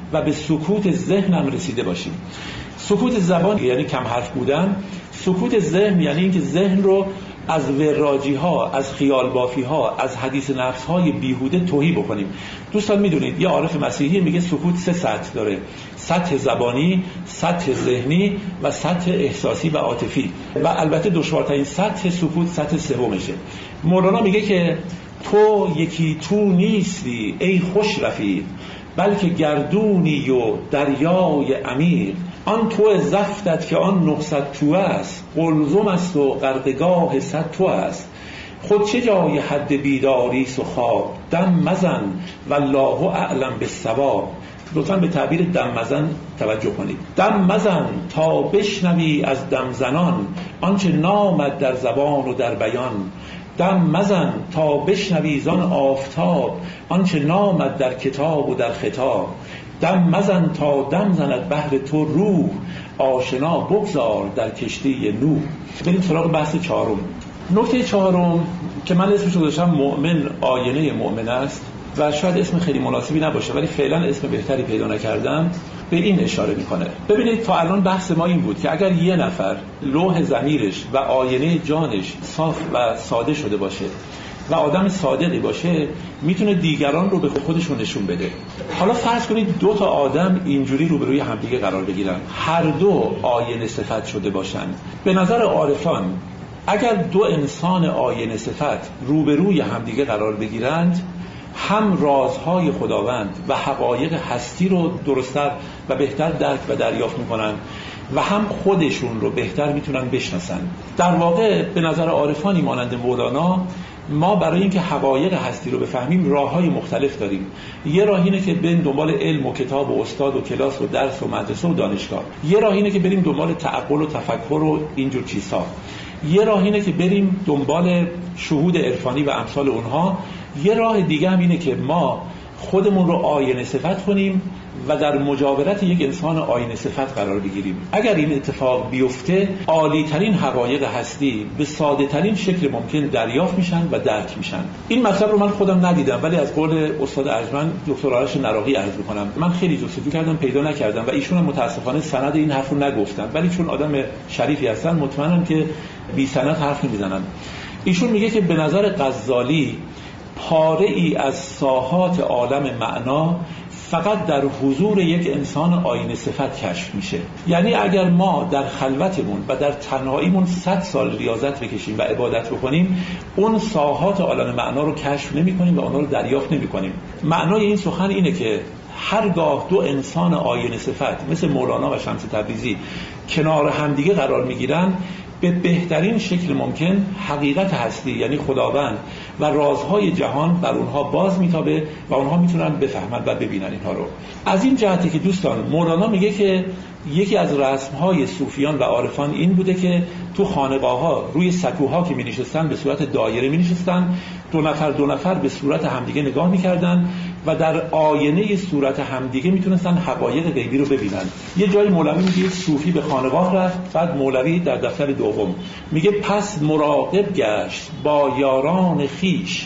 و به سکوت ذهن هم رسیده باشیم. سکوت زبان یعنی کم حرف بودن، سکوت ذهن یعنی اینکه ذهن رو از وراجی ها، از خیال بافی ها، از حدیث نفس های بیهوده تهی بکنیم. دوستان میدونید یه عارف مسیحی میگه سکوت سه سطح داره: سطح زبانی، سطح ذهنی و سطح احساسی و عاطفی، و البته دشوارترین سطح سکوت سطح سومشه. مولانا میگه که تو یکی تو نیستی ای خوش رفیق، بلکه گردونی و دریای عمیق. آن تو زفتت که آن نهصد تو است، قلزم است و غرقگاه صد تو است. خود چه جای حد بیداری و خواب، دم مزن والله اعلم بالصواب. لطفاً به تعبیر دم مزن توجه کنید. دم مزن تا بشنوی از دم زنان، آنچه نامد در زبان و در بیان. دم مزن تا بشنوی زان آفتاب، آنچه نامد در کتاب و در خطاب. دم مزن تا دم زند بحر تو روح، آشنا بگذار در کشتی نوح. بریم سراغ بحث چهارم. نکته چهارم که من اسمش رو گذاشتم مؤمن آینه مؤمن است و شاید اسم خیلی مناسبی نباشه ولی فعلا اسم بهتری پیدا نکردم، به این اشاره میکنه. ببینید تا الان بحث ما این بود که اگر یه نفر لوح ضمیرش و آینه جانش صاف و ساده شده باشه و آدم صادقی باشه، میتونه دیگران رو به خودشون نشون بده. حالا فرض کنید دو تا آدم اینجوری روبروی همدیگه قرار بگیرن، هر دو آینه صفت شده باشن. به نظر عارفان اگر دو انسان آینه صفت روبروی همدیگه قرار بگیرند، هم رازهای خداوند و حقایق هستی رو درست‌تر و بهتر درک و دریافت میکنن و هم خودشون رو بهتر میتونن بشناسن. در واقع به نظر عارفانی مانند مولانا، ما برای اینکه حقایق هستی رو بفهمیم راههای مختلف داریم. یه راه اینه که بریم دنبال علم و کتاب و استاد و کلاس و درس و مدرسه و دانشگاه. یه راه اینه که بریم دنبال تعقل و تفکر و اینجور چیزها. یه راه اینه که بریم دنبال شهود عرفانی و امثال اونها. یه راه دیگه هم اینه که ما خودمون رو آینه صفت کنیم و در مجاورت یک انسان آینه صفت قرار بگیریم. اگر این اتفاق بیفته، عالی ترین حقایق هستی به ساده ترین شکل ممکن دریافت میشن و درک میشن. این مطلب رو من خودم ندیدم ولی از قول استاد ارجمند دکتر آرش نراقی عرض میکنم. من خیلی جستجو کردم پیدا نکردم و ایشون هم متاسفانه سند این حرفو نگفتن، ولی چون آدم شریفی هستن مطمئنم که بی سند حرف نمیزنن. ایشون میگه که به نظر غزالی پاره ای از ساحات عالم معنا فقط در حضور یک انسان آینه صفت کشف میشه. یعنی اگر ما در خلوتمون و در تنهاییمون صد سال ریاضت بکشیم و عبادت بکنیم، اون ساحات عالم معنا رو کشف نمی کنیم و آنها رو دریافت نمی کنیم. معنای این سخن اینه که هرگاه دو انسان آینه صفت مثل مولانا و شمس تبریزی کنار همدیگه قرار میگیرن، به بهترین شکل ممکن حقیقت هستی یعنی خداوند و رازهای جهان بر اونها باز میتابه و اونها میتونن بفهمن و ببینن اینها رو. از این جهتی که دوستان مولانا میگه که یکی از رسمهای صوفیان و عارفان این بوده که تو خانقاه‌ها روی سکوها که می‌نشستن به صورت دایره می‌نشستن، دو نفر دو نفر به صورت همدیگه نگاه می‌کردن و در آینه صورت همدیگه میتونستن حقایق غیبی رو ببینن. یه جای مولوی میگه صوفی به خانقاه رفت، بعد مولوی در دفتر دوم میگه پس مراقب گشت با یاران خیش،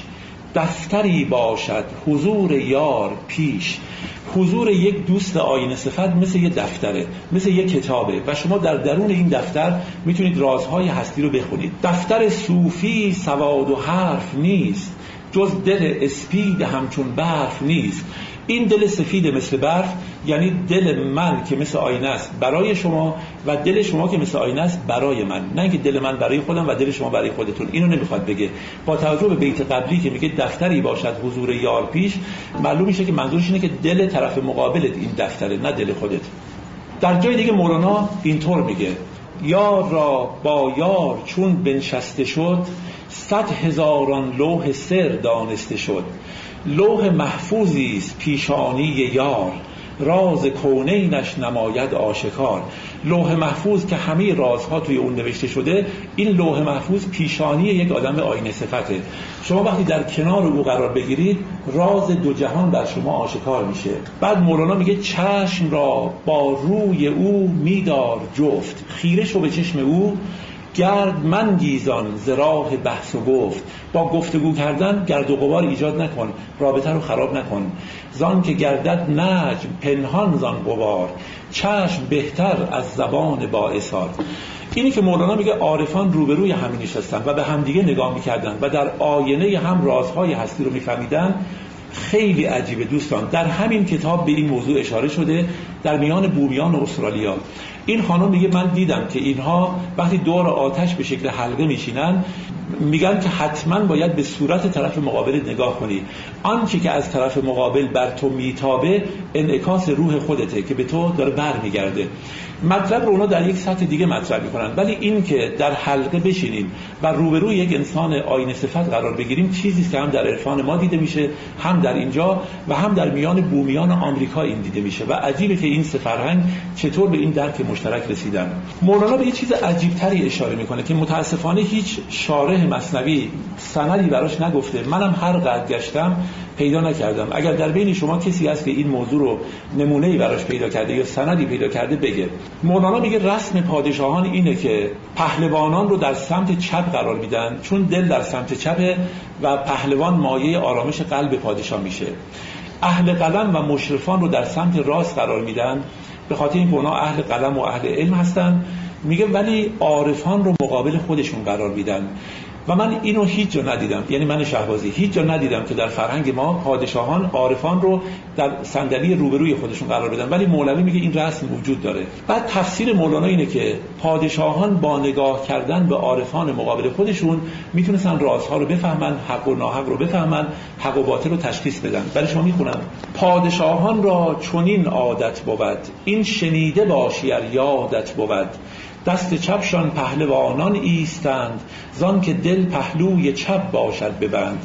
دفتری باشد حضور یار پیش. حضور یک دوست آینه صفت مثل یه دفتره، مثل یه کتابه و شما در درون این دفتر میتونید رازهای هستی رو بخونید. دفتر صوفی سواد و حرف نیست، جز دل اسپید همچون برف نیست. این دل سفید مثل برف یعنی دل من که مثل آینه است برای شما و دل شما که مثل آینه است برای من، نه اینکه دل من برای خودم و دل شما برای خودتون. اینو نمیخواد بگه. با توجه به بیت قبلی که میگه دفتری باشد حضور یار پیش، معلوم میشه که منظورش اینه که دل طرف مقابلت این دفتره، نه دل خودت. در جای دیگه مولانا اینطور میگه یار را با یار چون بنشسته شد، صد هزاران لوح سر دانسته شد. لوح محفوظی است پیشانی یار، راز کونینش نماید آشکار. لوح محفوظ که همه رازها توی اون نوشته شده، این لوح محفوظ پیشانی یک آدم آینه صفته. شما وقتی در کنار او قرار بگیرید، راز دو جهان بر شما آشکار میشه. بعد مولانا میگه چشم را با روی او میدار جفت، خیره شو به چشم او گرد من گیزان ز راه بحث و گفت. با گفتگو کردن گرد و غبار ایجاد نکن، رابطه رو خراب نکن. زان که گردد نجم پنهان زان غبار، چشم بهتر از زبان با اثار. اینی که مولانا میگه عارفان روبروی هم نشستن و به همدیگه نگاه میکردن و در آینه هم رازهای هستی رو میفهمیدن، خیلی عجیبه دوستان. در همین کتاب به این موضوع اشاره شده در میان بومیان و استرالیا. این خانم میگه من دیدم که اینها وقتی دور آتش به شکل حلقه میشینن، میگن که حتما باید به صورت طرف مقابل نگاه کنی. آنچه که از طرف مقابل بر تو میتابه انعکاس روح خودته که به تو داره بر میگرده. مطلب رو اونا در یک سطح دیگه مطرح میکنن، ولی این که در حلقه بشینیم و روبروی یک انسان آینه صفت قرار بگیریم چیزی که هم در عرفان ما دیده میشه، هم در اینجا و هم در میان بومیان آمریکا این دیده میشه و عجیبه که این سه فرهنگ چطور به این درک مشترک رسیدن. مولانا به یه چیز عجیبتری اشاره میکنه که متاسفانه هیچ شارح مثنوی سندی براش نگفته. منم هر قدر گشتم پیدا نکردم. اگر در بین شما کسی هست که این موضوع رو نمونه‌ای براش پیدا کرده یا سندی پیدا کرده بگه. مولانا میگه رسم پادشاهان اینه که پهلوانان رو در سمت چپ قرار میدن، چون دل در سمت چپه و پهلوان مایه آرامش قلب پادشاه میشه. اهل قلم و مشرفان رو در سمت راست قرار میدن، به خاطر اینکه اونا اهل قلم و اهل علم هستن. میگه ولی عارفان رو مقابل خودشون قرار میدن و من اینو هیچ جا ندیدم، یعنی من شهبازی هیچ جا ندیدم که در فرهنگ ما پادشاهان عارفان رو در صندلی روبروی خودشون قرار بدن، ولی مولوی میگه این رسم وجود داره. بعد تفسیر مولانا اینه که پادشاهان با نگاه کردن به عارفان مقابل خودشون میتونستن رازها رو بفهمن، حق و ناحق رو بفهمن، حق و باطل رو تشخیص بدن. برای شما میخونم: پادشاهان را چنین عادت بود، این شنیده باشی ار یادت بود. دست چپشان پهلوانان ایستند، زان که دل پهلوی چپ باشد ببند.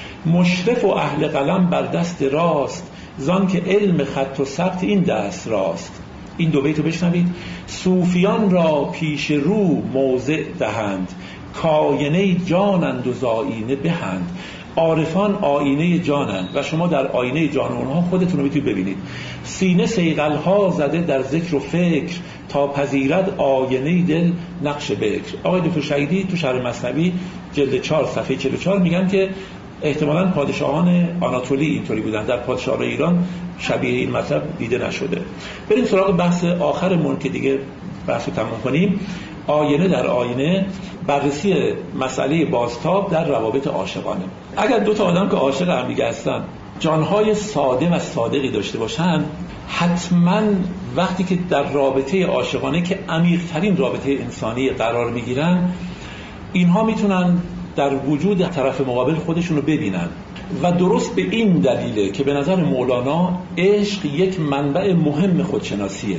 مشرف و اهل قلم بر دست راست، زان که علم خط و ثبت این دست راست. این دو بیتو بشنوید: صوفیان را پیش رو موضع دهند، کاینه جانند و زاینه بهند. عارفان آینه جانند و شما در آینه جان اونها خودتون رو میتونید ببینید. سینه سیغلها زده در ذکر و فکر، تا پذیرد آینه دل نقش بکر. آقای دکتر شهیدی تو شرح مثنوی جلد چهار صفحه چهل و چهار میگن که احتمالاً پادشاهان آناتولی اینطوری بودن، در پادشاهان ایران شبیه این مطلب دیده نشده. بریم سراغ بحث آخرمون که دیگه بحث رو تموم کنیم. آینه در آینه، بررسی مسئله بازتاب در روابط عاشقانه. اگر دو تا آدم که عاشق هم دیگه هستن جانهای ساده و صادقی داشته باشن، حتما وقتی که در رابطه عاشقانه که عمیق‌ترین رابطه انسانی قرار میگیرن، اینها میتونن در وجود طرف مقابل خودشون رو ببینن و درست به این دلیله که به نظر مولانا عشق یک منبع مهم خودشناسیه.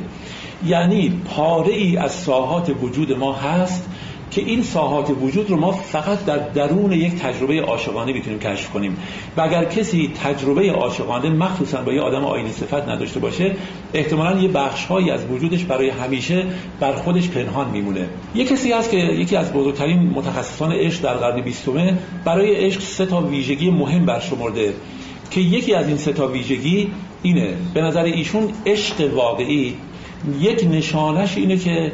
یعنی پاره ای از ساحات وجود ما هست که این ساحات وجود رو ما فقط در درون یک تجربه عاشقانه میتونیم کشف کنیم و اگر کسی تجربه عاشقانه مخصوصا با یه آدم آینه صفت نداشته باشه، احتمالاً یه بخش‌هایی از وجودش برای همیشه بر خودش پنهان میمونه. یه کسی هست که یکی از بزرگترین متخصصان عشق در قرن بیستم برای عشق سه تا ویژگی مهم برشمرده که یکی از این سه تا ویژگی اینه. به نظر ایشون عشق واقعی یک نشانش اینه که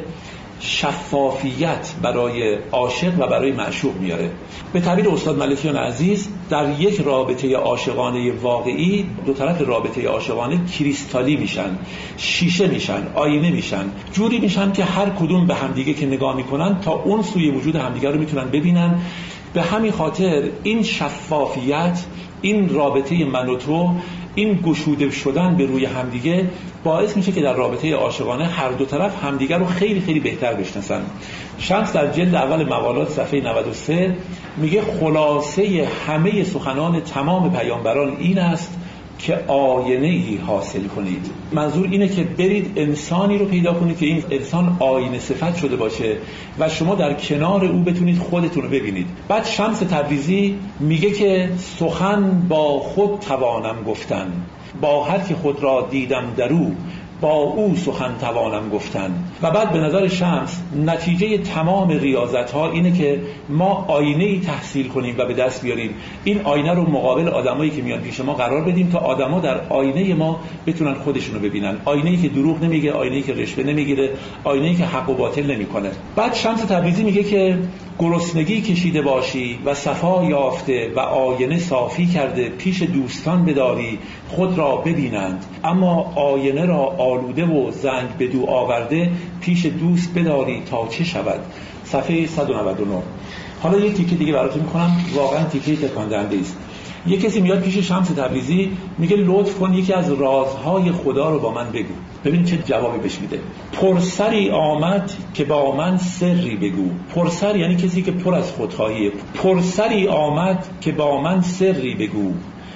شفافیت برای عاشق و برای معشوق میاره. به تعبیر استاد ملکیان عزیز، در یک رابطه عاشقانه واقعی دو طرف رابطه عاشقانه کریستالی میشن، شیشه میشن، آینه میشن، جوری میشن که هر کدوم به همدیگه که نگاه میکنن تا اون سوی وجود همدیگه رو میتونن ببینن. به همین خاطر این شفافیت، این رابطه من و تو، این گشوده شدن به روی همدیگه باعث میشه که در رابطه عاشقانه هر دو طرف همدیگه رو خیلی خیلی بهتر بشناسن. شمس در جلد اول مقالات صفحه نود و سه میگه خلاصه همه سخنان تمام پیامبران این است که آینه‌ای حاصل کنید. منظور اینه که برید انسانی رو پیدا کنید که این انسان آینه صفت شده باشه و شما در کنار او بتونید خودتون رو ببینید. بعد شمس تبریزی میگه که سخن با خود توانم گفتن، با هر که خود را دیدم در او، با او سخن توانم گفتن. و بعد به نظر شمس نتیجه تمام ریاضت ها اینه که ما آینه‌ای تحصیل کنیم و به دست بیاریم. این آینه رو مقابل آدمایی که میان پیش ما قرار بدیم تا آدما در آینه ما بتونن خودشونو ببینن. آینه‌ای که دروغ نمیگه، آینه‌ای که رشوه نمیگیره، آینه‌ای که حق و باطل نمیکنه. بعد شمس تبریزی میگه که گرسنگی کشیده باشی و صفا یافته و آینه صافی کرده پیش دوستان بداری خود را ببینند، اما آینه را آلوده و زنگ بدو آورده پیش دوست بداری تا چه شود. صفحه صد و نود و نه. حالا یک تیکه دیگه براتون میکنم، واقعا تیکه تکان دهنده است. یک کسی میاد پیش شمس تبریزی میگه لطف کن یکی از رازهای خدا رو با من بگو. ببین چه جوابی بهش میده. پرسری آمد که با من سری بگو. پرسر یعنی کسی که پر از خودخواهیه. پرسری آمد که با من سری بگو.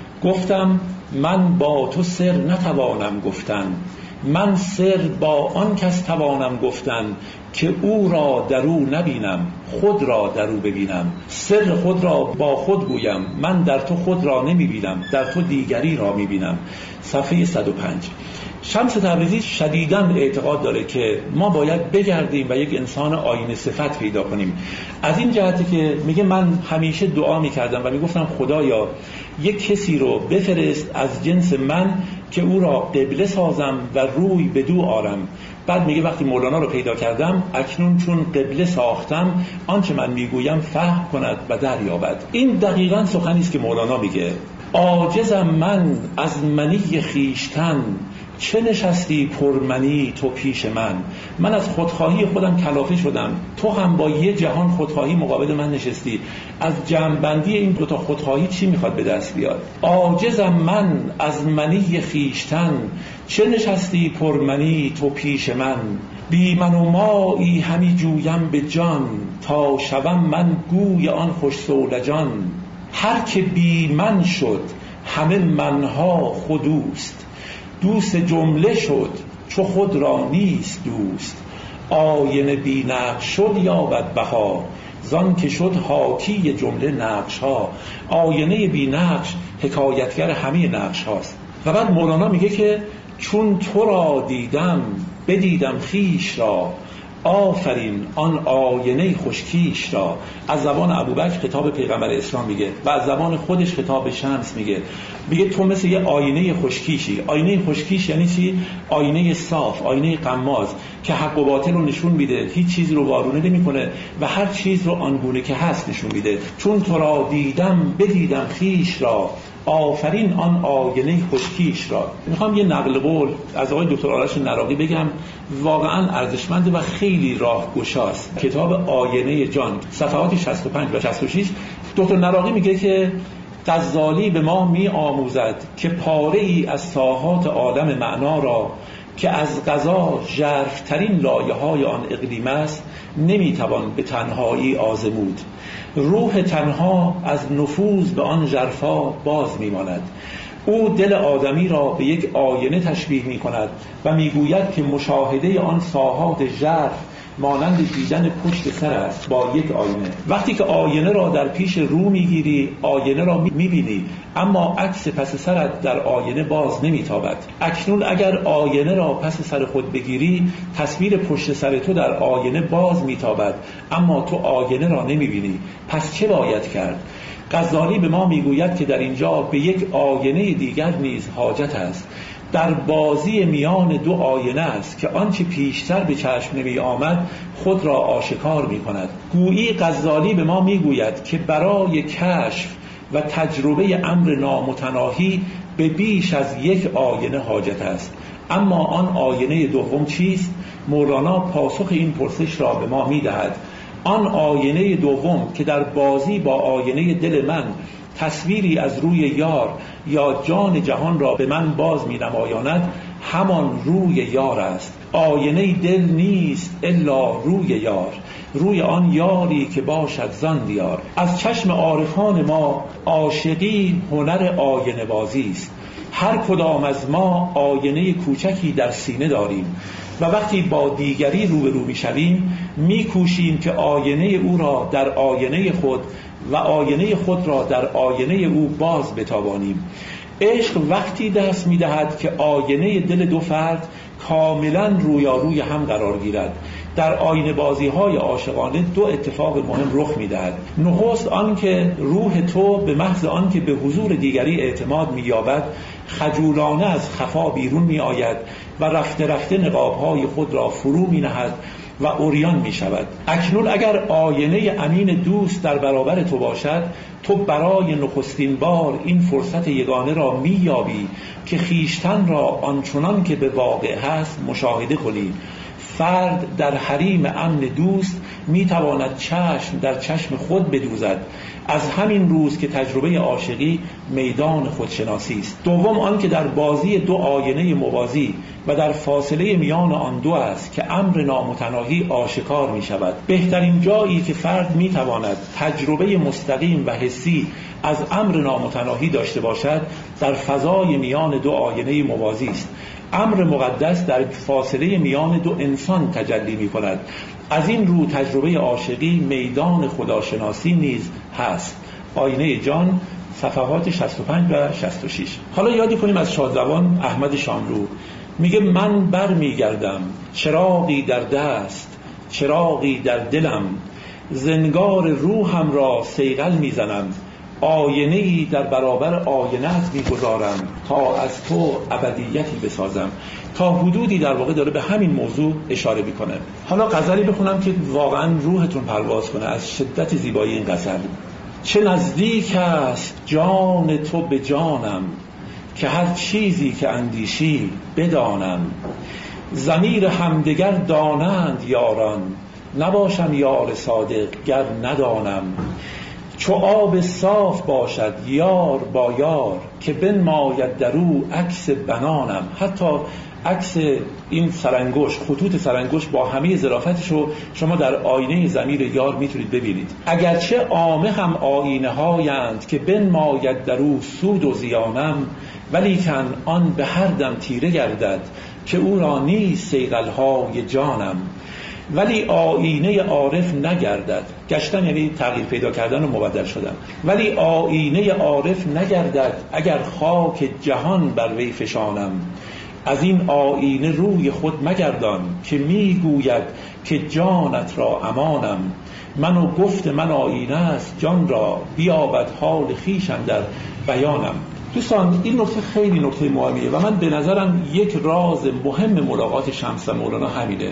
گفتم من با تو سر نتوانم گفتن، من سر با آن کس توانم گفتن که او را در او نبینم، خود را در او ببینم. سر خود را با خود گویم، من در تو خود را نمیبینم، در تو دیگری را میبینم. صفحه صد و پنج. شمس تبریزی شدیداً اعتقاد داره که ما باید بگردیم و یک انسان آینه صفت پیدا کنیم. از این جهتی که میگه من همیشه دعا میکردم و میگفتم خدایا یک کسی رو بفرست از جنس من که او را قبله سازم و روی به دو آرم. بعد میگه وقتی مولانا رو پیدا کردم اکنون چون قبله ساختم آنچه من میگویم فهم کند و دریابد. این دقیقاً سخنی است که مولانا میگه. عاجزم من از منی خیشتن، چه نشستی پرمنی تو پیش من. من از خودخواهی خودم کلافه شدم، تو هم با یه جهان خودخواهی مقابل من نشستی. از جمع‌بندی این دوتا خودخواهی چی میخواد به دست بیاد؟ عاجزم من از منی خیشتن، چه نشستی پرمنی تو پیش من. بی من و مایی همی جویم به جان، تا شوم من گوی آن خوش سولجان. هر که بی من شد همه منها خودوست، دوست جمله شد چو خود را نیست دوست. آینه بی نقش شد یابد بها، زان که شد حاکی جمله نقش ها. آینه بی نقش حکایتگر همه نقش هاست. و بعد مولانا میگه که چون تو را دیدم بدیدم خیش را، آفرین آن آینه خوشکیش را. از زبان ابوبکر خطاب پیغمبر اسلام میگه و از زبان خودش خطاب شمس میگه. میگه تو مثل یه آینه خوشکیشی. آینه خوشکیش یعنی چی؟ آینه صاف، آینه قماز که حق و باطل رو نشون میده، هیچ چیز رو وارونه نمیکنه و هر چیز رو آنگونه که هست نشون میده. چون تو را دیدم بدیدم خیش را، آفرین آن آینه خوشکیش را. میخوام یه نقل قول از آقای دکتر آرش نراقی بگم، واقعا ارزشمند و خیلی راهگشاست. کتاب آینه جان صفحات شصت و پنج و شصت و شش. دکتر نراقی میگه که غزالی به ما می آموزد که پاره ای از ساحات عالم معنا را که از قضا ژرف‌ترین لایه‌های آن اقلیم است نمیتوان به تنهایی آزمود. روح تنها از نفوذ به آن ژرفا باز میماند. او دل آدمی را به یک آینه تشبیه می کند و میگوید که مشاهده آن ساحات ژرف مانند دیدن پشت سر است با یک آینه. وقتی که آینه را در پیش رو میگیری آینه را میبینی، اما عکس پس سرت در آینه باز نمیتابد. اکنون اگر آینه را پس سر خود بگیری تصویر پشت سر تو در آینه باز میتابد، اما تو آینه را نمیبینی. پس چه باید کرد؟ غزالی به ما میگوید که در اینجا به یک آینه دیگر نیز حاجت است. در بازی میان دو آینه است که آنچه پیشتر به چشم نمی آمد خود را آشکار می کند. گویی غزالی به ما می گوید که برای کشف و تجربه امر نامتناهی به بیش از یک آینه حاجت است. اما آن آینه دوم چیست؟ مولانا پاسخ این پرسش را به ما می دهد. آن آینه دوم که در بازی با آینه دل من تصویری از روی یار یا جان جهان را به من باز می نمایاند همان روی یار است. آینه دل نیست الا روی یار، روی آن یاری که باشد زان دیار. از چشم عارفان ما عاشقی هنر آینه بازی است. هر کدام از ما آینه کوچکی در سینه داریم و وقتی با دیگری روبرو میشویم میکوشیم که آینه او را در آینه خود و آینه خود را در آینه او باز بتابانیم. عشق وقتی دست میدهد که آینه دل دو فرد کاملا رویاروی هم قرار گیرد. در آینه بازی های عاشقانه دو اتفاق مهم رخ می‌دهد. نخست آن که روح تو به محض آن که به حضور دیگری اعتماد می‌یابد خجولانه از خفا بیرون می‌آید و رفته رفته نقاب‌های خود را فرو می‌نهد و عریان می‌شود. اکنون اگر آینه امین دوست در برابر تو باشد، تو برای نخستین بار این فرصت یگانه را می‌یابی که خیشتن را آنچنان که به واقع هست مشاهده کنی. فرد در حریم امن دوست میتواند چشم در چشم خود بدوزد. از همین روز که تجربه عاشقی میدان خودشناسی است. دوم آن که در بازی دو آینه موازی و در فاصله میان آن دو است که امر نامتناهی آشکار می شود. بهترین جایی که فرد میتواند تجربه مستقیم و حسی از امر نامتناهی داشته باشد در فضای میان دو آینه موازی است. امر مقدس در فاصله میان دو انسان تجلی می کند. از این رو تجربه عاشقی میدان خداشناسی نیز هست. آینه جان، صفحات شصت و پنج و شصت و شش. حالا یادی کنیم از شادروان احمد شاملو. میگه من بر میگردم، چراغی در دست، چراغی در دلم، زنگار روحم را صیقل میزنم، آینه‌ای در برابر آینه‌ات میگذارم تا از تو ابدیتی بسازم. تا حدودی در واقع داره به همین موضوع اشاره میکنه. حالا غزلی بخونم که واقعا روحتون پرواز کنه از شدت زیبایی این غزل. چه نزدیک است جان تو به جانم، که هر چیزی که اندیشی بدانم. ضمیر همدگر دانند یاران، نباشم یار صادق گر ندانم. چو آب صاف باشد یار با یار، که بنماید در او عکس بنانم. حتی عکس این سرانگشت، خطوط سرانگشت با همه ظرافتش رو شما در آینه ضمیر یار میتونید ببینید. اگرچه عامه هم آینه هایند که بنماید در او سود و زیانم، ولیکن آن به هر دم تیره گردد که او را نیست صیقل های جانم. ولی آینه عارف نگردد، گشتن یعنی تغییر پیدا کردن و مبدل شدن. ولی آینه عارف نگردد اگر خاک جهان بر وی فشانم. از این آینه روی خود مگردان که میگوید که جانت را امانم. من و گفت من آینه است جان را، بیابد حال خویشم در بیانم. دوستان این نکته خیلی نکته مهمیه و من به نظرم یک راز مهم ملاقات شمس و مولانا همینه.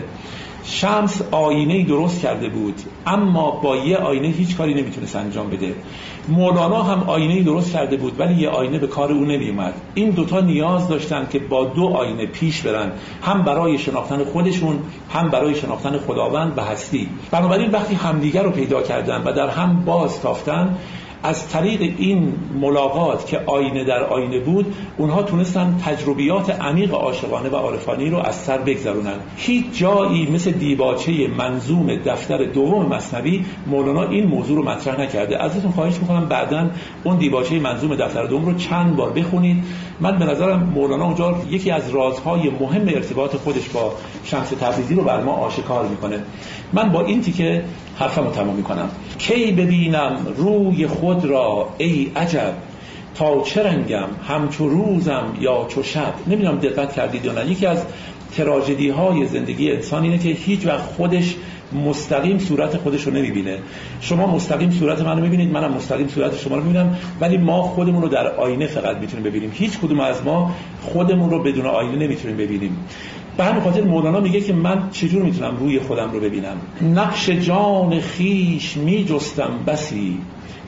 شمس آینه‌ای درست کرده بود اما با یه آینه هیچ کاری نمیتونست انجام بده. مولانا هم آینه‌ای درست کرده بود ولی یه آینه به کار او نمیومد. این دوتا نیاز داشتن که با دو آینه پیش برن، هم برای شناختن خودشون هم برای شناختن خداوند و هستی. بنابراین وقتی همدیگر رو پیدا کردن و در هم باز تافتن، از طریق این ملاقات که آینه در آینه بود، اونها تونستن تجربیات عمیق عاشقانه و عارفانه رو از سر بگذرونن. هیچ جایی مثل دیباچه منظوم دفتر دوم مثنوی مولانا این موضوع رو مطرح نکرده. ازتون خواهش میکنم بعداً اون دیباچه منظوم دفتر دوم رو چند بار بخونید. من به نظرم مولانا اونجا یکی از رازهای مهم ارتباط خودش با شمس تبریزی رو بر ما آشکار میکنه. من با این تیکه حرفمو تمام میکنم. کی ببینم روی خود را ای عجب، تا چه رنگم همچو روزم یا چو شب. نمیدونم دقت کردید یا نه، یکی از تراژدی های زندگی انسان اینه که هیچ وقت خودش مستقیم صورت خودش رو نمیبینه. شما مستقیم صورت منو میبینید، منم مستقیم صورت شما رو میبینم، ولی ما خودمون رو در آینه فقط میتونیم ببینیم. هیچ کدوم از ما خودمون رو بدون آینه نمیتونیم ببینیم. به همین خاطر مولانا میگه که من چجور میتونم روی خودم رو ببینم؟ نقش جان خیش می جستم بسی،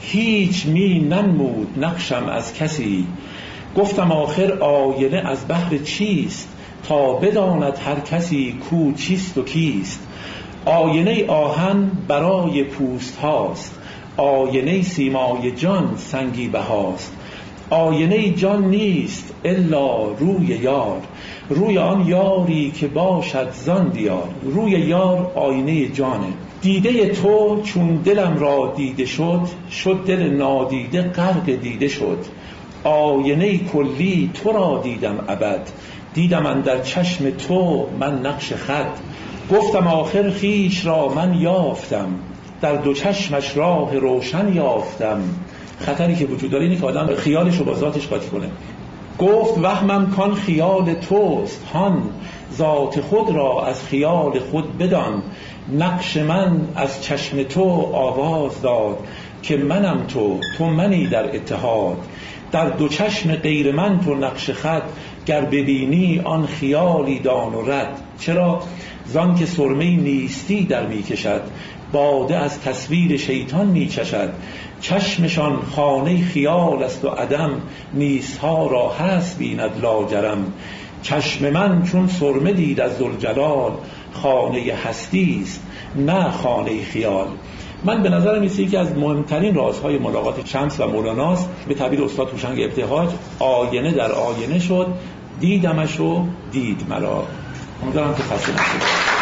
هیچ می ننمود نقشم از کسی. گفتم آخر آینه از بحر چیست، تا بداند هر کسی کو چیست و کیست. آینه آهن برای پوست هاست، آینه سیمای جان سنگی بهاست. آینه جان نیست الا روی یار، روی آن یاری که باشد زان دیار. روی یار آینه جانه. دیده تو چون دلم را دیده شد، شد دل نادیده غرق دیده شد. آینه کلی تو را دیدم ابد، دیدم اندر چشم تو من نقش خد. گفتم آخر خیش را من یافتم، در دو چشمش راه روشن یافتم. خطری که وجود داره اینه که آدم خیالش رو با ذاتش قاطی کنه. گفت وهمم کان خیال توست هان، ذات خود را از خیال خود بدان، نقش من از چشم تو آواز داد، که منم تو تو منی در اتحاد، در دو چشم غیر من تو نقش خط، گر ببینی آن خیالی دان و رد. چرا؟ زان که سرمه نیستی در می کشد، باده از تصویر شیطان می چشد. چشمشان خانه خیال است و عدم، نیستها را هست بیند لاجرم. چشم من چون سرمه دید از ذوالجلال، خانه هستی است نه خانه خیال. من به نظرم میسه یکی از مهمترین رازهای ملاقات شمس و مولاناست. به تعبیر استاد هوشنگ ابتهاج، آینه در آینه شد، دیدمش و دید مرا. امیدوارم که خسته نشید.